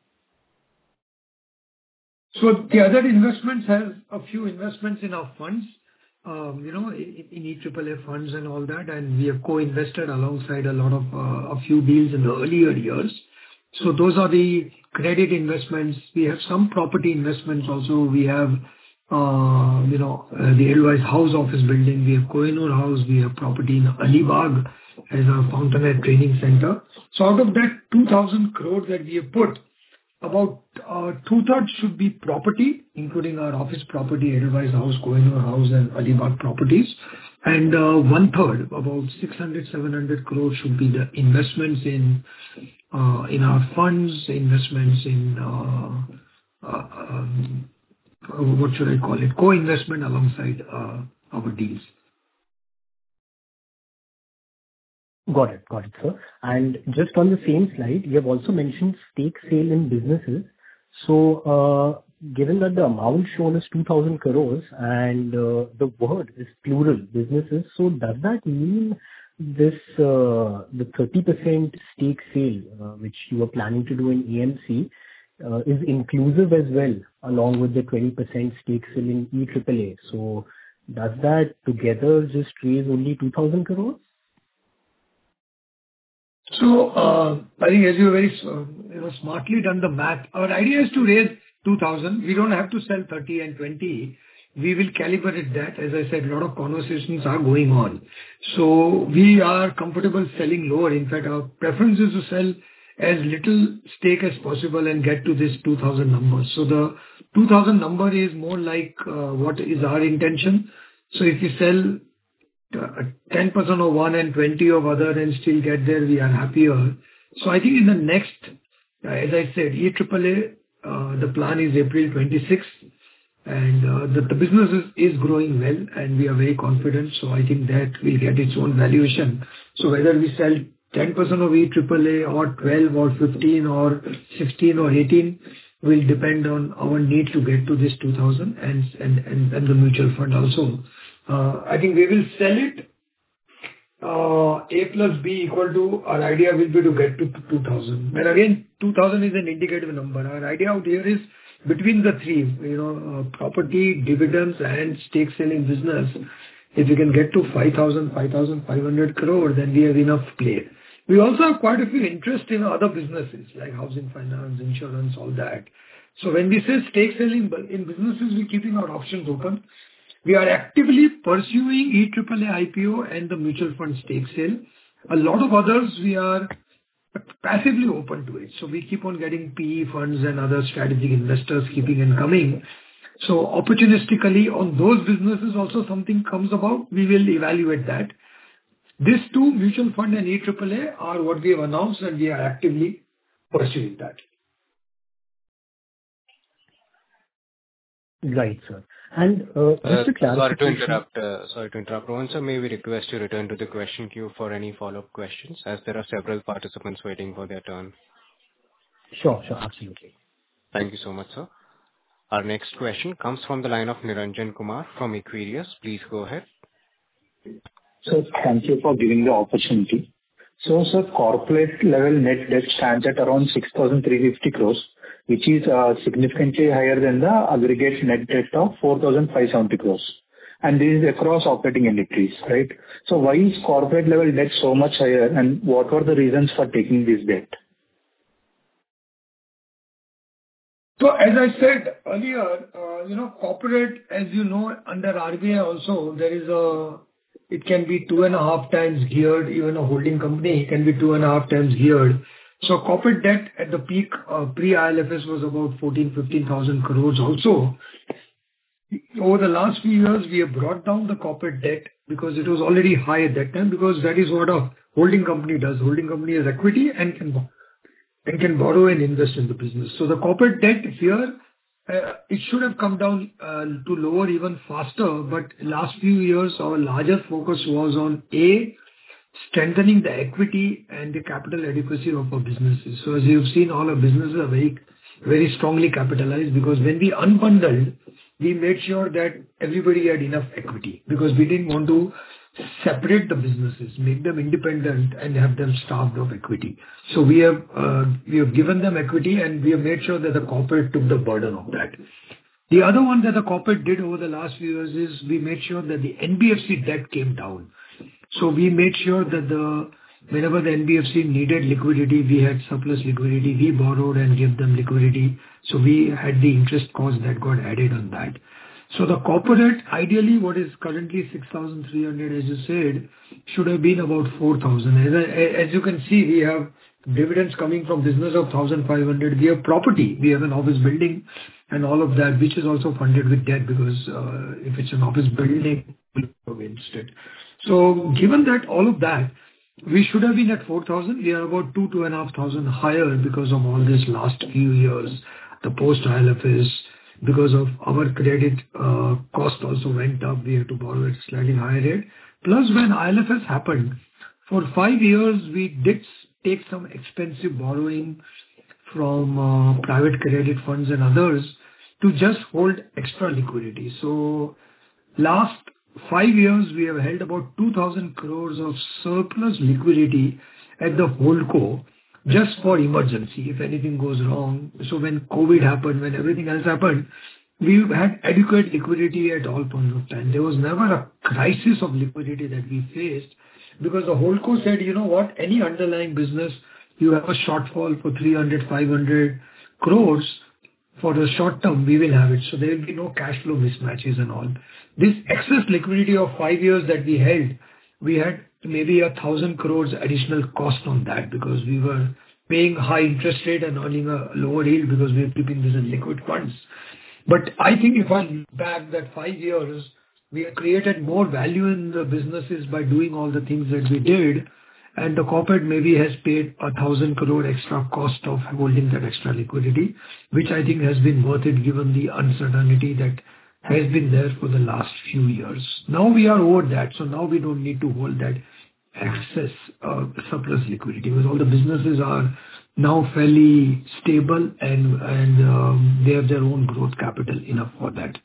So the other investments has a few investments in our funds, um, you know, in in E triple A funds and all that, and we have co-invested alongside a lot of uh, a few deals in the earlier years. So those are the credit investments. We have some property investments also. We have, uh, you know, uh, the Edelweiss House office building. We have Kohinoor House. We have property in Alibag as a Fountainhead Training Center. So out of that two thousand crores that we have put, about uh, two-thirds should be property, including our office property, Edelweiss House, Kohinoor House, and Alibag properties. And uh, one-third, about six hundred, seven hundred crores should be the investments in uh, in our funds, investments in, uh, uh, um, uh, what should I call it, co-investment alongside uh, our deals.
Got it. Got it, sir. And just on the same slide, you have also mentioned stake sale in businesses. So, uh, given that the amount shown is two thousand crores and uh, the word is plural, businesses, so does that mean this, uh, the thirty percent stake sale, uh, which you are planning to do in A M C, uh, is inclusive as well, along with the twenty percent stake sale in E triple A? So does that together just raise only two thousand crores?
So, uh, I think as you very, uh, you know, smartly done the math, our idea is to raise two thousand. We don't have to sell thirty and twenty. We will calibrate that. As I said, a lot of conversations are going on. So we are comfortable selling lower. In fact, our preference is to sell as little stake as possible and get to this two thousand number. So the two thousand number is more like uh, what is our intention. So if you sell Uh, ten percent of one and twenty of other and still get there, we are happier. So I think in the next, uh, as I said, E triple A, uh, the plan is April twenty-sixth, and uh, the, the business is, is growing well, and we are very confident. So I think that will get its own valuation. So whether we sell ten percent of E triple A or twelve or fifteen or sixteen or eighteen will depend on our need to get to this two thousand and, and, and, and the mutual fund also. Uh, I think we will sell it. Uh, A plus B equal to, our idea will be to get to two thousand. But again, two thousand is an indicative number. Our idea out here is between the three, you know, uh, property, dividends, and stake selling business. If we can get to five thousand, five thousand five hundred crore, then we have enough play. We also have quite a few interest in other businesses like housing finance, insurance, all that. So when we say stake selling in businesses, we're keeping our options open. We are actively pursuing E triple A I P O and the mutual fund stake sale. A lot of others, we are passively open to it. So we keep on getting P E funds and other strategic investors keeping and coming. So opportunistically on those businesses also something comes about, we will evaluate that. These two, mutual fund and E triple A, are what we have announced, and we are actively pursuing that.
Right, sir. And uh, just a clarification.
Sorry to interrupt. Uh, sorry to interrupt, Rohan sir. May we request you return to the question queue for any follow-up questions, as there are several participants waiting for their turn.
Sure, sure, absolutely.
Thank you so much, sir. Our next question comes from the line of Niranjan Kumar from Equirius. Please go ahead.
Sir, thank you for giving the opportunity. So, sir, corporate level net debt stands at around six thousand three hundred fifty crores, which is uh, significantly higher than the aggregate net debt of four thousand five hundred seventy crores. And this is across operating entities, right? So why is corporate level debt so much higher, and what were the reasons for taking this debt?
So as I said earlier, uh, you know, corporate, as you know, under R B I also, there is a, it can be two and a half times geared, even a holding company can be two and a half times geared. So corporate debt at the peak, uh, pre-I L F S was about fourteen, fifteen thousand crores also. Over the last few years, we have brought down the corporate debt because it was already high at that time, because that is what a holding company does. Holding company has equity and can and can borrow and invest in the business. So the corporate debt here, uh, it should have come down uh, to lower even faster, but last few years, our larger focus was on A, strengthening the equity and the capital adequacy of our businesses. So as you've seen, all our businesses are very, very strongly capitalized, because when we unbundled, we made sure that everybody had enough equity, because we didn't want to separate the businesses, make them independent and have them starved of equity. So we have uh, we have given them equity, and we have made sure that the corporate took the burden of that. The other one that the corporate did over the last few years is we made sure that the N B F C debt came down. So we made sure that the whenever the N B F C needed liquidity, we had surplus liquidity, we borrowed and gave them liquidity. So we had the interest cost that got added on that. So the corporate, ideally, what is currently six thousand three hundred, as you said, should have been about four thousand. As, I, as you can see, we have dividends coming from business of one thousand five hundred. We have property. We have an office building and all of that, which is also funded with debt, because uh, if it's an office building, we'll go against it. So given that all of that, we should have been at four thousand. We are about two, two and a half thousand higher because of all this last few years, the post-I L F S, because of our credit uh, cost also went up. We had to borrow at slightly higher rate. Plus, when I L F S happened, for five years, we did take some expensive borrowing from uh, private credit funds and others to just hold extra liquidity. So last five years, we have held about two thousand crores of surplus liquidity at the holdco, just for emergency, if anything goes wrong. So when COVID happened, when everything else happened, we had adequate liquidity at all points of time. There was never a crisis of liquidity that we faced, because the holdco said, you know what, any underlying business, you have a shortfall for three hundred, five hundred crores, for the short term, we will have it. So there will be no cash flow mismatches and all. This excess liquidity of five years that we held, we had maybe a thousand crores additional cost on that, because we were paying high interest rate and earning a lower yield because we are keeping this in liquid funds. But I think if I look back that five years, we have created more value in the businesses by doing all the things that we did, and the corporate maybe has paid a thousand crore extra cost of holding that extra liquidity, which I think has been worth it given the uncertainty that has been there for the last few years. Now we are over that, so now we don't need to hold that excess uh, surplus liquidity, because all the businesses are now fairly stable and and um, they have their own growth capital enough for that.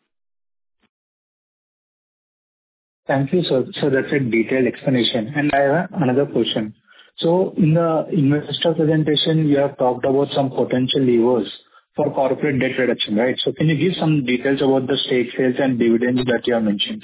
Thank you, sir. So that's a detailed explanation. And I have another question. So in the investor presentation, you have talked about some potential levers for corporate debt reduction, right? So can you give some details about the stake sales and dividends that you have mentioned?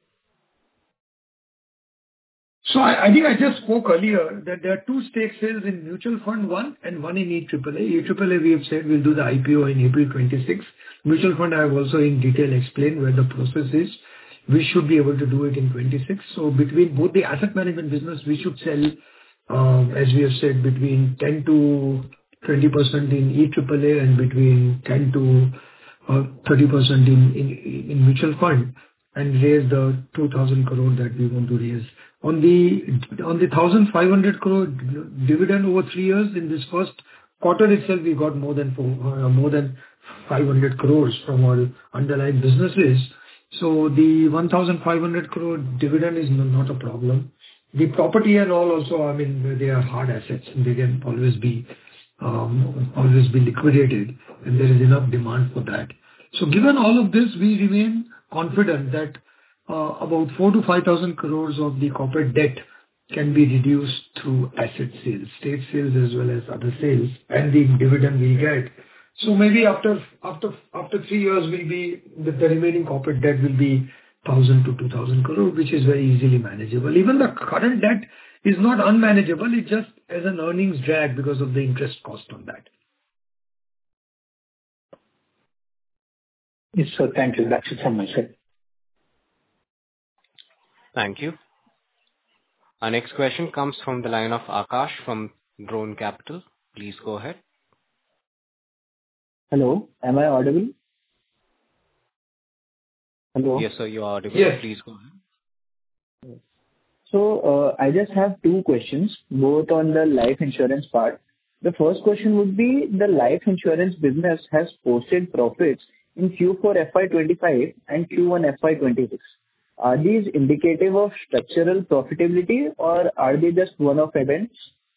So I, I think I just spoke earlier that there are two stake sales in mutual fund one and one in E triple A. E triple A, we have said we'll do the I P O in April twenty-sixth. Mutual fund, I have also in detail explained where the process is. We should be able to do it in twenty-six. So between both the asset management business, we should sell, um, as we have said, between ten to twenty percent in E triple A and between ten to thirty percent in, in, in mutual fund, and raise the two thousand crore that we want to raise. On the on the one thousand five hundred crore dividend over three years, in this first quarter itself, we got more than four, uh, more than five hundred crores from our underlying businesses. So the one thousand five hundred crore dividend is not a problem. The property and all also, I mean, they are hard assets and they can always be um, always be liquidated, and there is enough demand for that. So given all of this, we remain confident that uh, about four to five thousand crores of the corporate debt can be reduced through asset sales, state sales as well as other sales, and the dividend we get. So maybe after after after three years, will be the, the remaining corporate debt will be thousand to two thousand crore, which is very easily manageable. Even the current debt is not unmanageable; it just as an earnings drag because of the interest cost on that.
Yes, sir. Thank you. That's it from my side.
Thank you. Our next question comes from the line of Akash from Drone Capital. Please go ahead.
Hello, am I audible? Hello.
Yes, sir, you are audible.
Yes.
Please go ahead.
So, uh, I just have two questions, both on the life insurance part. The first question would be, the life insurance business has posted profits in Q four F Y twenty-five and Q one F Y twenty-six. Are these indicative of structural profitability, or are they just one-off events?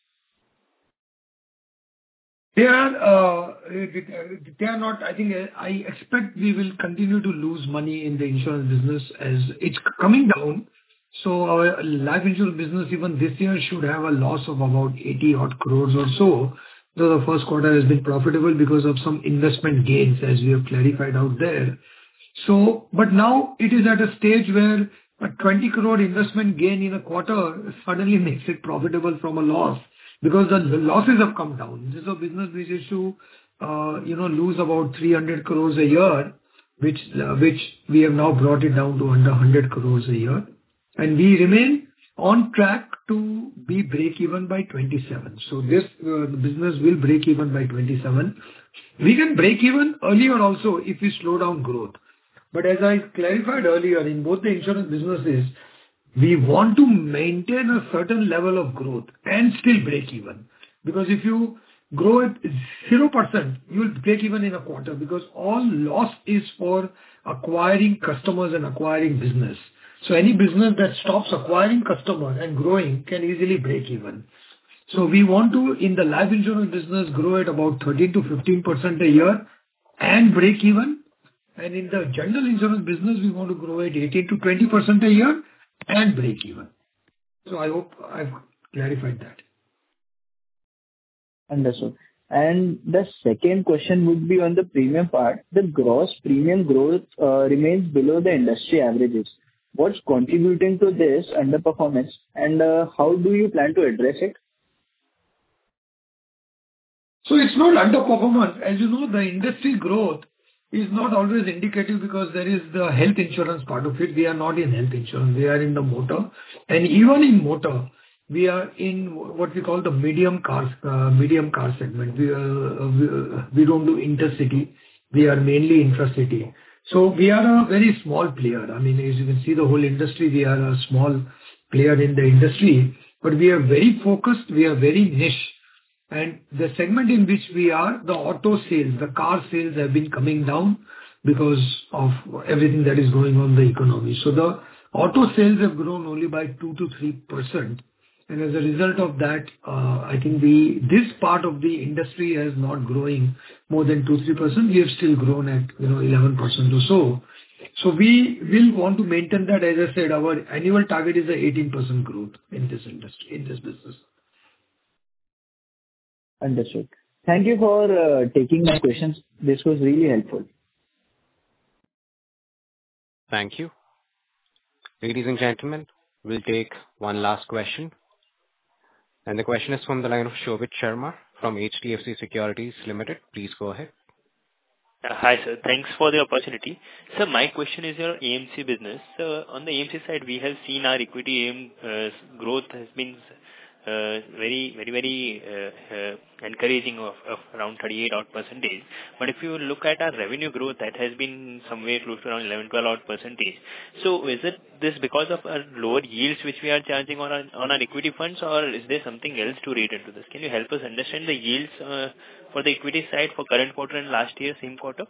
They are, uh, they are not. I think uh, I expect we will continue to lose money in the insurance business as it's coming down. So our life insurance business even this year should have a loss of about eighty odd crores or so. Though the first quarter has been profitable because of some investment gains, as we have clarified out there. So, but now it is at a stage where a twenty crore investment gain in a quarter suddenly makes it profitable from a loss, because the losses have come down. This is a business which used to, uh, you know, lose about three hundred crores a year, which uh, which we have now brought it down to under one hundred crores a year. And we remain on track to be break even by twenty-seven. So this uh, the business will break even by twenty-seven. We can break even earlier also if we slow down growth. But as I clarified earlier, in both the insurance businesses, we want to maintain a certain level of growth and still break even. Because if you grow at zero percent, you will break even in a quarter, because all loss is for acquiring customers and acquiring business. So any business that stops acquiring customers and growing can easily break even. So we want to, in the life insurance business, grow at about thirteen to fifteen percent a year and break even. And in the general insurance business, we want to grow at eighteen to twenty percent a year and break even. So I hope I've clarified that.
Understood. And the second question would be on the premium part. The gross premium growth uh, remains below the industry averages. What's contributing to this underperformance, and uh, how do you plan to address it?
So it's not underperformance. As you know, the industry growth is not always indicative, because there is the health insurance part of it. We are not in health insurance. We are in the motor. And even in motor, we are in what we call the medium car, uh, medium car segment. We, are, uh, we, uh, we don't do intercity. We are mainly intracity. So we are a very small player. I mean, as you can see, the whole industry, we are a small player in the industry, but we are very focused. We are very niche. And the segment in which we are, the auto sales, the car sales have been coming down because of everything that is going on in the economy. So the auto sales have grown only by two to three percent. And as a result of that, uh, I think the this part of the industry is not growing more than two to three percent. We have still grown at, you know, eleven percent or so. So we will want to maintain that. As I said, our annual target is a eighteen percent growth in this industry, in this business.
Understood. Thank you for uh, taking my questions. This was really helpful.
Thank you. Ladies and gentlemen, we'll take one last question. And the question is from the line of Shobhit Sharma from H D F C Securities Limited. Please go ahead.
Uh, Hi, sir. Thanks for the opportunity. Sir, my question is your A M C business. So on the A M C side, we have seen our equity A M uh, growth has been uh, very, very, very uh, uh, encouraging of, of around thirty-eight odd percentage. But if you look at our revenue growth, that has been somewhere close to around eleven, twelve odd percentage. So is it this because of our lower yields which we are charging on our, on our equity funds, or is there something else to read into this? Can you help us understand the yields uh, for the equity side for current quarter and last year, same quarter?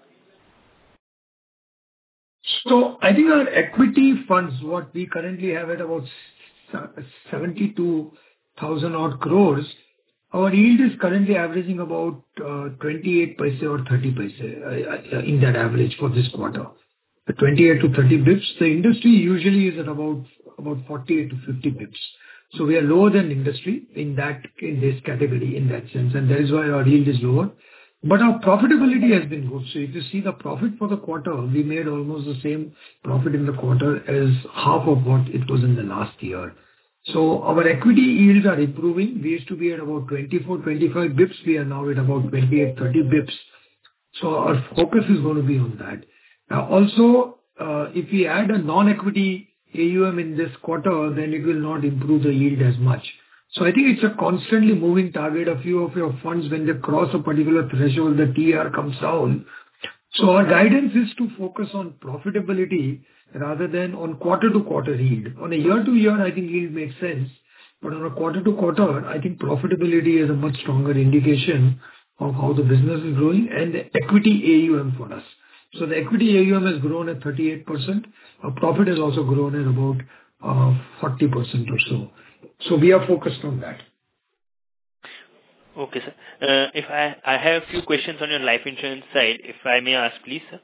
So I think our equity funds, what we currently have at about seventy-two thousand odd crores, our yield is currently averaging about uh, twenty-eight paise or thirty paise uh, uh, in that average for this quarter. The twenty-eight to thirty bips. The industry usually is at about about forty-eight to fifty bips. So we are lower than industry in that in this category in that sense, and that is why our yield is lower. But our profitability has been good. So if you see the profit for the quarter, we made almost the same profit in the quarter as half of what it was in the last year. So our equity yields are improving. We used to be at about twenty-four, twenty-five bips. We are now at about twenty-eight, thirty bips. So our focus is going to be on that. Now also, uh, if we add a non-equity A U M in this quarter, then it will not improve the yield as much. So I think it's a constantly moving target. A few of your funds, when they cross a particular threshold, the T R comes down. So our guidance is to focus on profitability rather than on quarter-to-quarter yield. On a year-to-year, I think yield makes sense, but on a quarter-to-quarter, I think profitability is a much stronger indication of how the business is growing and the equity A U M for us. So the equity A U M has grown at thirty-eight percent. Our profit has also grown at about uh, forty percent or so. So we are focused on that.
Okay, sir. Uh, if I, I have a few questions on your life insurance side, if I may ask, please, sir.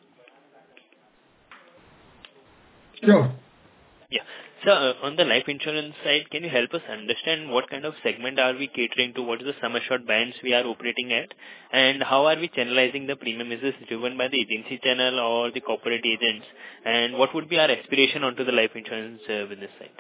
Sure.
Yeah. So uh, on the life insurance side, can you help us understand what kind of segment are we catering to? What is the sum assured bands we are operating at? And how are we channelizing the premium? Is this driven by the agency channel or the corporate agents? And what would be our aspiration onto the life insurance uh, business side?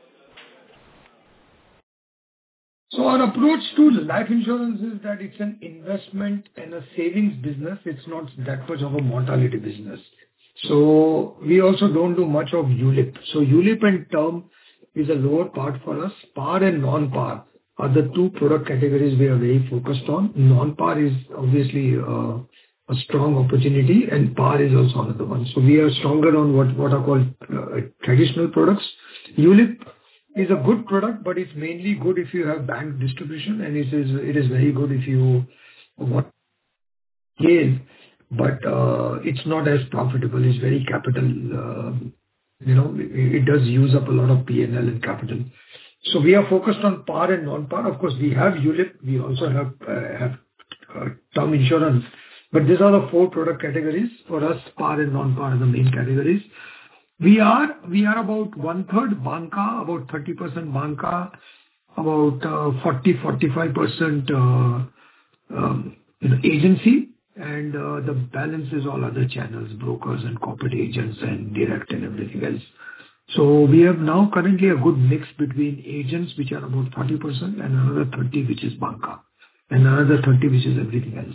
So our approach to life insurance is that it's an investment and a savings business. It's not that much of a mortality business. So we also don't do much of U L I P. So U L I P and term is a lower part for us. Par and non-par are the two product categories we are very focused on. Non-par is obviously uh, a strong opportunity, and par is also another one. So we are stronger on what, what are called uh, traditional products. U L I P is a good product, but it's mainly good if you have bank distribution, and it is it is very good if you want scale, but uh, it's not as profitable. It's very capital, uh, you know, it, it does use up a lot of P and L and capital. So we are focused on par and non-par. Of course, we have U L I P. We also have uh, have uh, term insurance, but these are the four product categories. For us, par and non-par are the main categories. We are we are about one-third banca, about thirty percent banca, about uh, forty to forty-five percent uh, um, you know, agency, and uh, the balance is all other channels, brokers and corporate agents and direct and everything else. So we have now currently a good mix between agents, which are about forty percent, and another thirty, which is banca, and another thirty, which is everything else.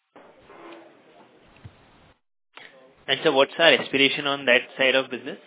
And so what's our aspiration on that side of business?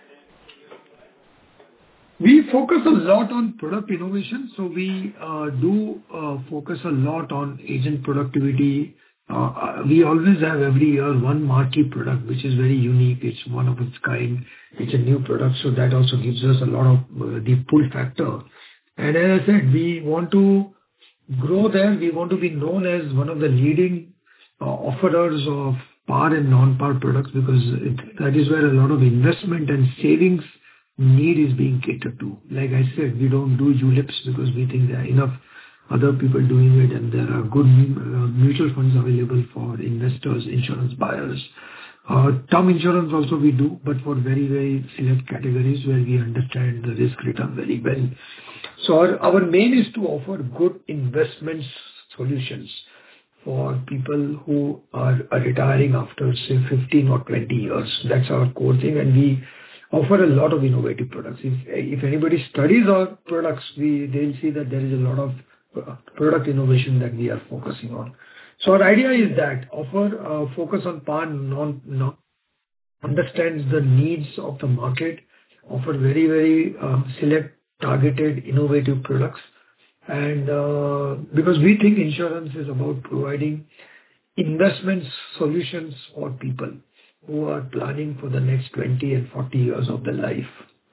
We focus a lot on product innovation. So we uh, do uh, focus a lot on agent productivity. Uh, we always have every year one marquee product, which is very unique. It's one of its kind. It's a new product. So that also gives us a lot of uh, the pull factor. And as I said, we want to grow there. We want to be known as one of the leading uh, offerers of par and non-par products, because it, that is where a lot of investment and savings need is being catered to. Like I said, we don't do U L I Ps because we think there are enough other people doing it, and there are good uh, mutual funds available for investors, insurance buyers. Uh, term insurance also we do, but for very, very select categories where we understand the risk return very well. So our, our main is to offer good investment solutions for people who are, are retiring after, say, fifteen or twenty years. That's our core thing, and we offer a lot of innovative products. If if anybody studies our products, we they'll see that there is a lot of uh, product innovation that we are focusing on. So our idea is that offer uh, focus on par, non, non understands the needs of the market, offer very, very uh, select, targeted, innovative products. And uh, because we think insurance is about providing investment solutions for people who are planning for the next twenty and forty years of their life.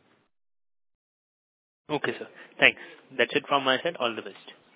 Okay, sir. Thanks. That's it from my side. All the best.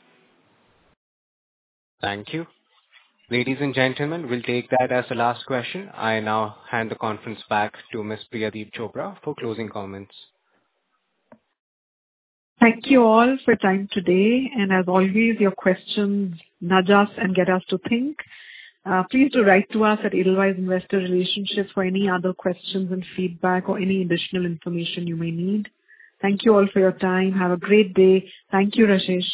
Thank you. Ladies and gentlemen, we'll take that as the last question. I now hand the conference back to Miz Priyadeep Chopra for closing comments.
Thank you all for your time today. And as always, your questions nudge us and get us to think. Uh, please do write to us at Edelweiss Investor Relationships for any other questions and feedback or any additional information you may need. Thank you all for your time. Have a great day. Thank you, Rashesh.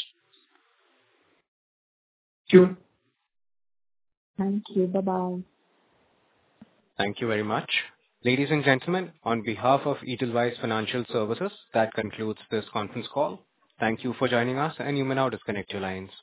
Thank you.
Thank you. Bye-bye.
Thank you very much. Ladies and gentlemen, on behalf of Edelweiss Financial Services, that concludes this conference call. Thank you for joining us, and you may now disconnect your lines.